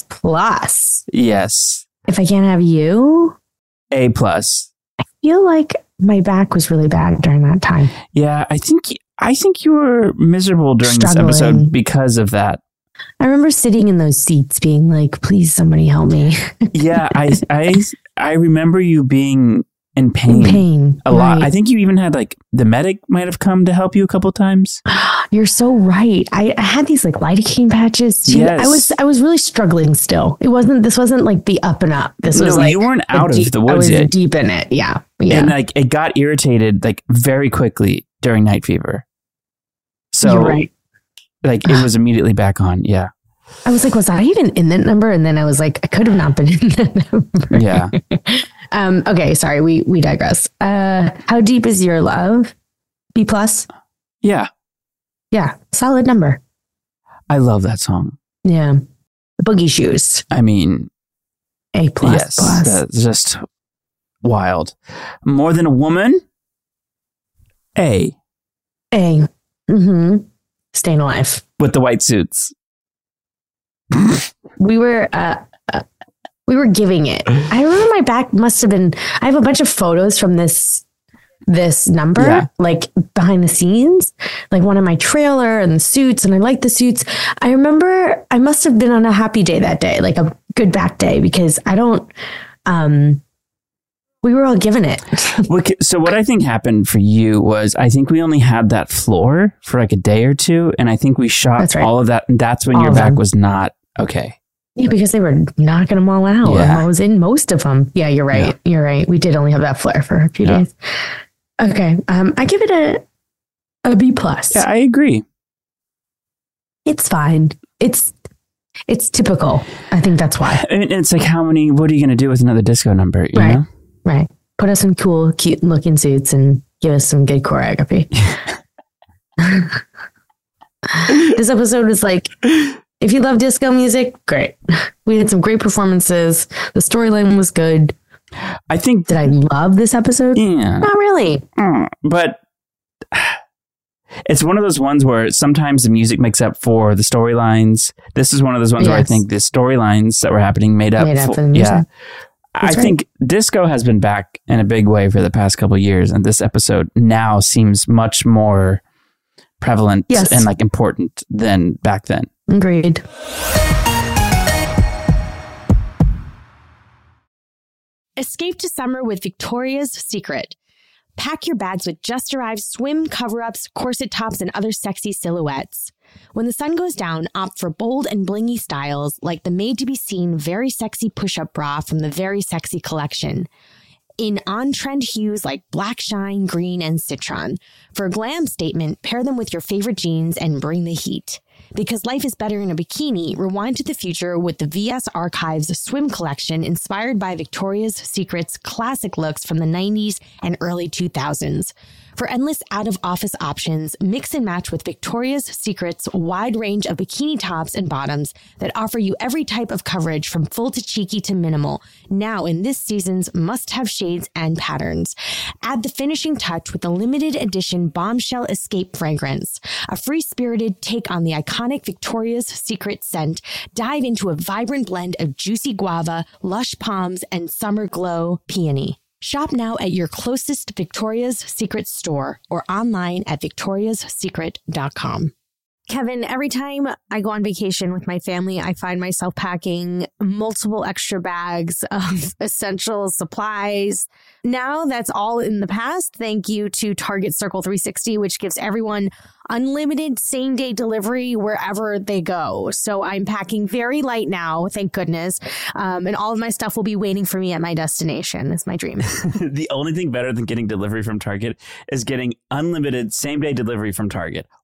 Yes. If I Can't Have You. A+. I feel like my back was really bad during that time. Yeah, I think you were miserable during this episode because of that. I remember sitting in those seats being like, please somebody help me. Yeah, I remember you being in pain. A lot. I think you even had like the medic might have come to help you a couple times. You're so right. I had these like lidocaine patches too. Yes. I was really struggling still. This wasn't like the up and up. This was like you weren't out of the woods I was yet. deep in it. Yeah. And like it got irritated like very quickly during Night Fever. So you're right. Like it was immediately back on. Yeah. I was like, was I even in that number? And then I was like, I could have not been in that number. Yeah. Okay. Sorry. We digress. How Deep Is Your Love? B+. Yeah. Yeah. Solid number. I love that song. Yeah. Boogie Shoes. I mean, A++. Yes. That's just wild. More Than a Woman? A. Mm-hmm. Staying Alive. With the white suits. We were giving it. I remember my back must have been. I have a bunch of photos from this number, like behind the scenes, like one in my trailer and the suits, and I like the suits. I remember I must have been on a happy day that day, like a good back day, because I don't. We were all giving it. So what I think happened for you was I think we only had that floor for like a day or two, and I think we shot all of that, and that's when your back was not okay. Yeah, because they were knocking them all out. Yeah. I was in most of them. Yeah, you're right. Yeah. You're right. We did only have that flare for a few days. Okay. I give it a B+. Yeah, I agree. It's fine. It's typical. I think that's why. I mean, it's like what are you going to do with another disco number? You know? Right. Put us in cool, cute looking suits and give us some good choreography. This episode was like, if you love disco music, great. We had some great performances. The storyline was good. I think. Did I love this episode? Yeah. Not really. But it's one of those ones where sometimes the music makes up for the storylines. This is one of those ones where I think the storylines that were happening made up for the music. Yeah. I think disco has been back in a big way for the past couple of years, and this episode now seems much more prevalent and like important than back then. Agreed. Escape to summer with Victoria's Secret. Pack your bags with just arrived swim cover-ups, corset tops, and other sexy silhouettes. When the sun goes down, opt for bold and blingy styles like the made-to-be-seen Very Sexy push-up bra from the Very Sexy collection. In on-trend hues like black shine, green, and citron. For a glam statement, pair them with your favorite jeans and bring the heat. Because life is better in a bikini, rewind to the future with the VS Archives swim collection inspired by Victoria's Secret's classic looks from the 90s and early 2000s. For endless out-of-office options, mix and match with Victoria's Secret's wide range of bikini tops and bottoms that offer you every type of coverage from full to cheeky to minimal, now in this season's must-have shades and patterns. Add the finishing touch with the limited edition Bombshell Escape fragrance, a free-spirited take on the iconic Victoria's Secret scent. Dive into a vibrant blend of juicy guava, lush palms, and summer glow peony. Shop now at your closest Victoria's Secret store or online at victoriassecret.com. Kevin, every time I go on vacation with my family, I find myself packing multiple extra bags of essential supplies. Now that's all in the past. Thank you to Target Circle 360, which gives everyone unlimited same-day delivery wherever they go. So I'm packing very light now, thank goodness. And all of my stuff will be waiting for me at my destination. It's my dream. The only thing better than getting delivery from Target is getting unlimited same-day delivery from Target.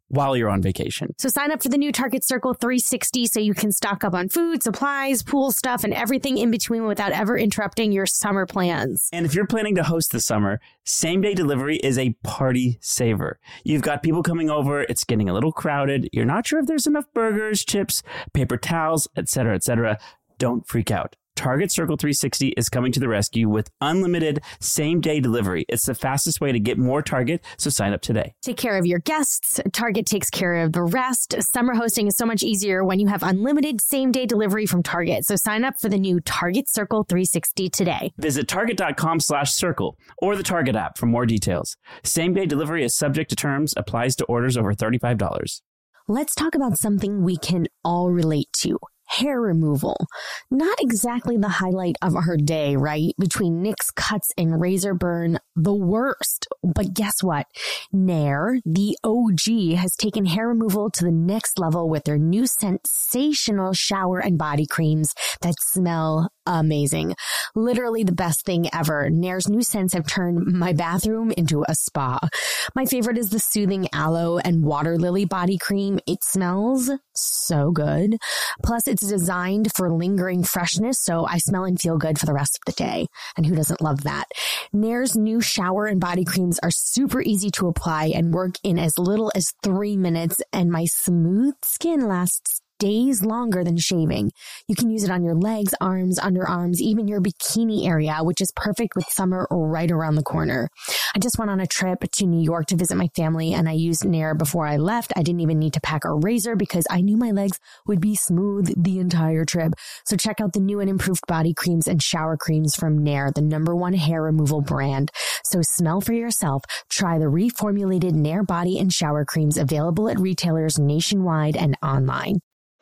while you're on vacation. So sign up for the new Target Circle 360 so you can stock up on food, supplies, pool stuff, and everything in between without ever interrupting your summer plans. And if you're planning to host the summer, same-day delivery is a party saver. You've got people coming over, it's getting a little crowded, you're not sure if there's enough burgers, chips, paper towels, etc., etc. Don't freak out. Target Circle 360 is coming to the rescue with unlimited same-day delivery. It's the fastest way to get more Target, so sign up today. Take care of your guests. Target takes care of the rest. Summer hosting is so much easier when you have unlimited same-day delivery from Target. So sign up for the new Target Circle 360 today. Visit target.com/circle or the Target app for more details. Same-day delivery is subject to terms, applies to orders over $35. Let's talk about something we can all relate to. Hair removal. Not exactly the highlight of our day, right? Between nicks, cuts, and razor burn, the worst. But guess what? Nair, the OG, has taken hair removal to the next level with their new sensational shower and body creams that smell amazing. Literally the best thing ever. Nair's new scents have turned my bathroom into a spa. My favorite is the soothing aloe and water lily body cream. It smells so good. Plus, it's designed for lingering freshness, so I smell and feel good for the rest of the day. And who doesn't love that? Nair's new shower and body creams are super easy to apply and work in as little as 3 minutes, and my smooth skin lasts days longer than shaving. You can use it on your legs, arms, underarms, even your bikini area, which is perfect with summer right around the corner. I just went on a trip to New York to visit my family, and I used Nair before I left. I didn't even need to pack a razor because I knew my legs would be smooth the entire trip. So check out the new and improved body creams and shower creams from Nair, the #1 hair removal brand. So smell for yourself. Try the reformulated Nair body and shower creams available at retailers nationwide and online.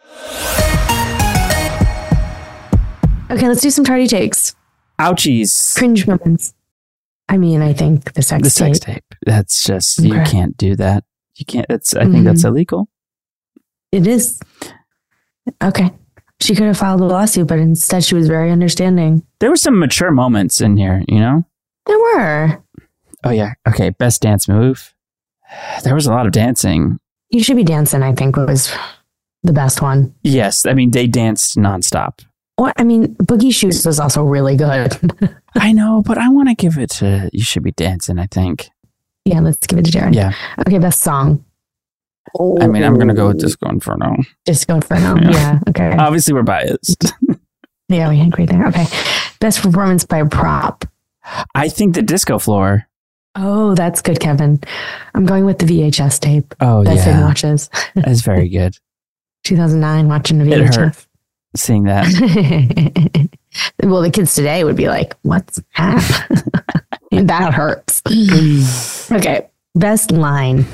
Okay, let's do some tardy takes. Ouchies. Cringe moments. I mean, I think the sex tape. That's just, okay. You can't do that. You can't, I think that's illegal. It is. Okay. She could have filed a lawsuit, but instead she was very understanding. There were some mature moments in here, you know? There were. Oh, yeah. Okay, best dance move. There was a lot of dancing. You Should Be Dancing, I think, was the best one. Yes. I mean, they danced nonstop. Well, I mean, Boogie Shoes was also really good. I know, but I want to give it to You Should Be Dancing, I think. Yeah, let's give it to Jared. Yeah. Okay, best song. I mean, I'm going to go with Disco Inferno. Disco Inferno, yeah. Okay. Obviously, we're biased. Yeah, we agree there. Okay. Best performance by a prop. I think the disco floor. Oh, that's good, Kevin. I'm going with the VHS tape. Oh, that yeah. Finn watches. That's very good. 2009, watching the VHS. It hurt seeing that. Well, the kids today would be like, what's that? That hurts. Okay. Best line.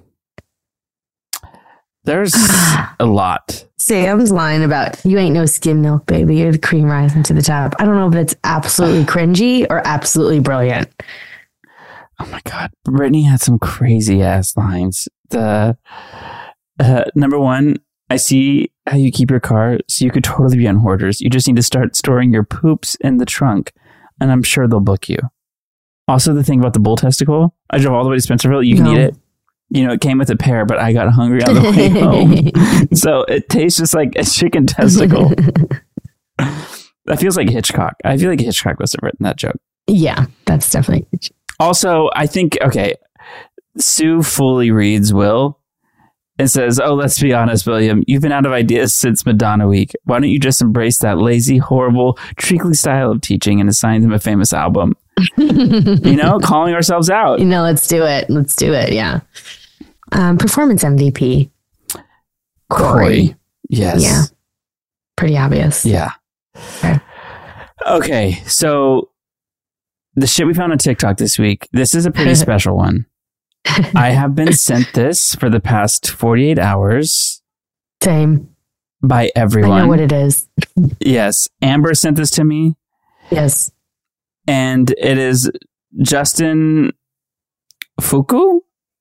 There's a lot. Sam's line about, you ain't no skim milk, baby. You're the cream rising to the top. I don't know if it's absolutely cringy or absolutely brilliant. Oh my God. Brittany had some crazy ass lines. The #1, I see how you keep your car, so you could totally be on Hoarders. You just need to start storing your poops in the trunk, and I'm sure they'll book you. Also, the thing about the bull testicle, I drove all the way to Spencerville. You can eat it. You know, it came with a pear, but I got hungry on the way home. So it tastes just like a chicken testicle. That feels like Hitchcock. I feel like Hitchcock must have written that joke. Yeah, that's definitely. Also, I think, okay, Sue fully reads Will and says, oh, let's be honest, William, you've been out of ideas since Madonna Week. Why don't you just embrace that lazy, horrible, treacly style of teaching and assign them a famous album? You know, calling ourselves out. You know, let's do it. Let's do it. Yeah. Performance MVP. Corey. Yes. Yeah. Pretty obvious. Yeah. Okay. So the shit we found on TikTok this week, this is a pretty special one. I have been sent this for the past 48 hours. Same. By everyone. I know what it is. Yes. Amber sent this to me. Yes. And it is Justin Fuku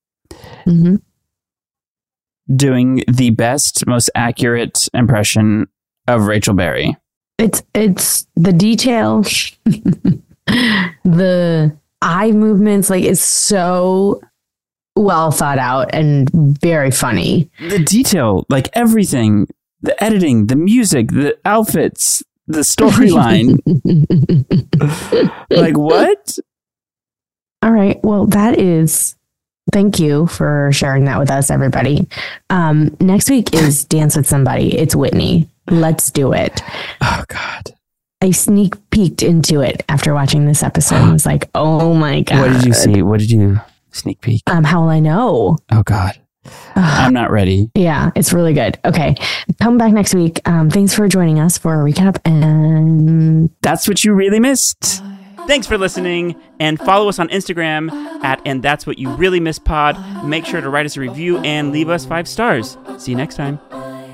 doing the best, most accurate impression of Rachel Berry. It's the detail, the eye movements, like it's so well thought out and very funny. The detail, like everything, the editing, the music, the outfits, the storyline. Like, what? All right. Well, thank you for sharing that with us, everybody. Next week is Dance with Somebody. It's Whitney. Let's do it. Oh, God. I sneak peeked into it after watching this episode and was like, oh my God. What did you see? What did you sneak peek? How will I know? Oh, God. I'm not ready. Yeah, it's really good. Okay. Come back next week. Thanks for joining us for a recap. And That's What You Really Missed. Thanks for listening, and follow us on Instagram at And That's What You Really Missed Pod. Make sure to write us a review and leave us 5 stars. See you next time.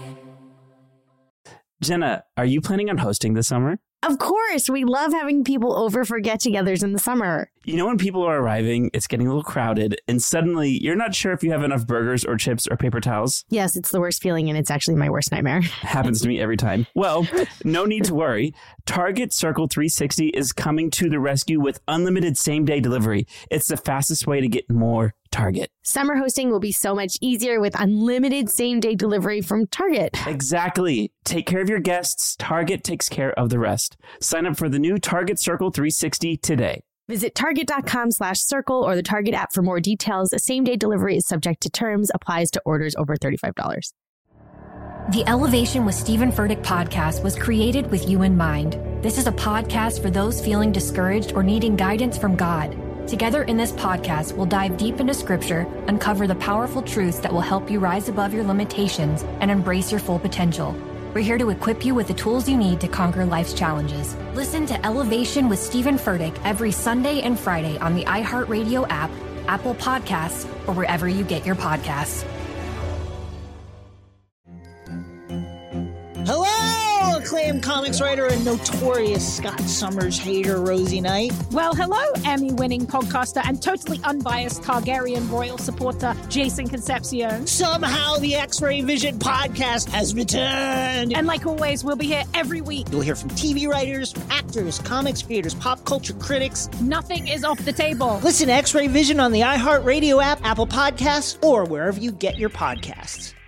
Jenna, are you planning on hosting this summer? Of course, we love having people over for get-togethers in the summer. You know, when people are arriving, it's getting a little crowded, and suddenly you're not sure if you have enough burgers or chips or paper towels. Yes, it's the worst feeling, and it's actually my worst nightmare. Happens to me every time. Well, no need to worry. Target Circle 360 is coming to the rescue with unlimited same-day delivery. It's the fastest way to get more Target. Summer hosting will be so much easier with unlimited same-day delivery from Target. Exactly. Take care of your guests. Target takes care of the rest. Sign up for the new Target Circle 360 today. Visit target.com/circle or the Target app for more details. Same-day delivery is subject to terms, applies to orders over $35. The Elevation with Stephen Furtick podcast was created with you in mind. This is a podcast for those feeling discouraged or needing guidance from God. Together in this podcast, we'll dive deep into scripture, uncover the powerful truths that will help you rise above your limitations and embrace your full potential. We're here to equip you with the tools you need to conquer life's challenges. Listen to Elevation with Stephen Furtick every Sunday and Friday on the iHeartRadio app, Apple Podcasts, or wherever you get your podcasts. Hello, acclaimed comics writer and notorious Scott Summers hater, Rosie Knight. Well, hello, Emmy-winning podcaster and totally unbiased Targaryen royal supporter, Jason Concepcion. Somehow the X-Ray Vision podcast has returned. And like always, we'll be here every week. You'll hear from TV writers, actors, comics creators, pop culture critics. Nothing is off the table. Listen to X-Ray Vision on the iHeartRadio app, Apple Podcasts, or wherever you get your podcasts.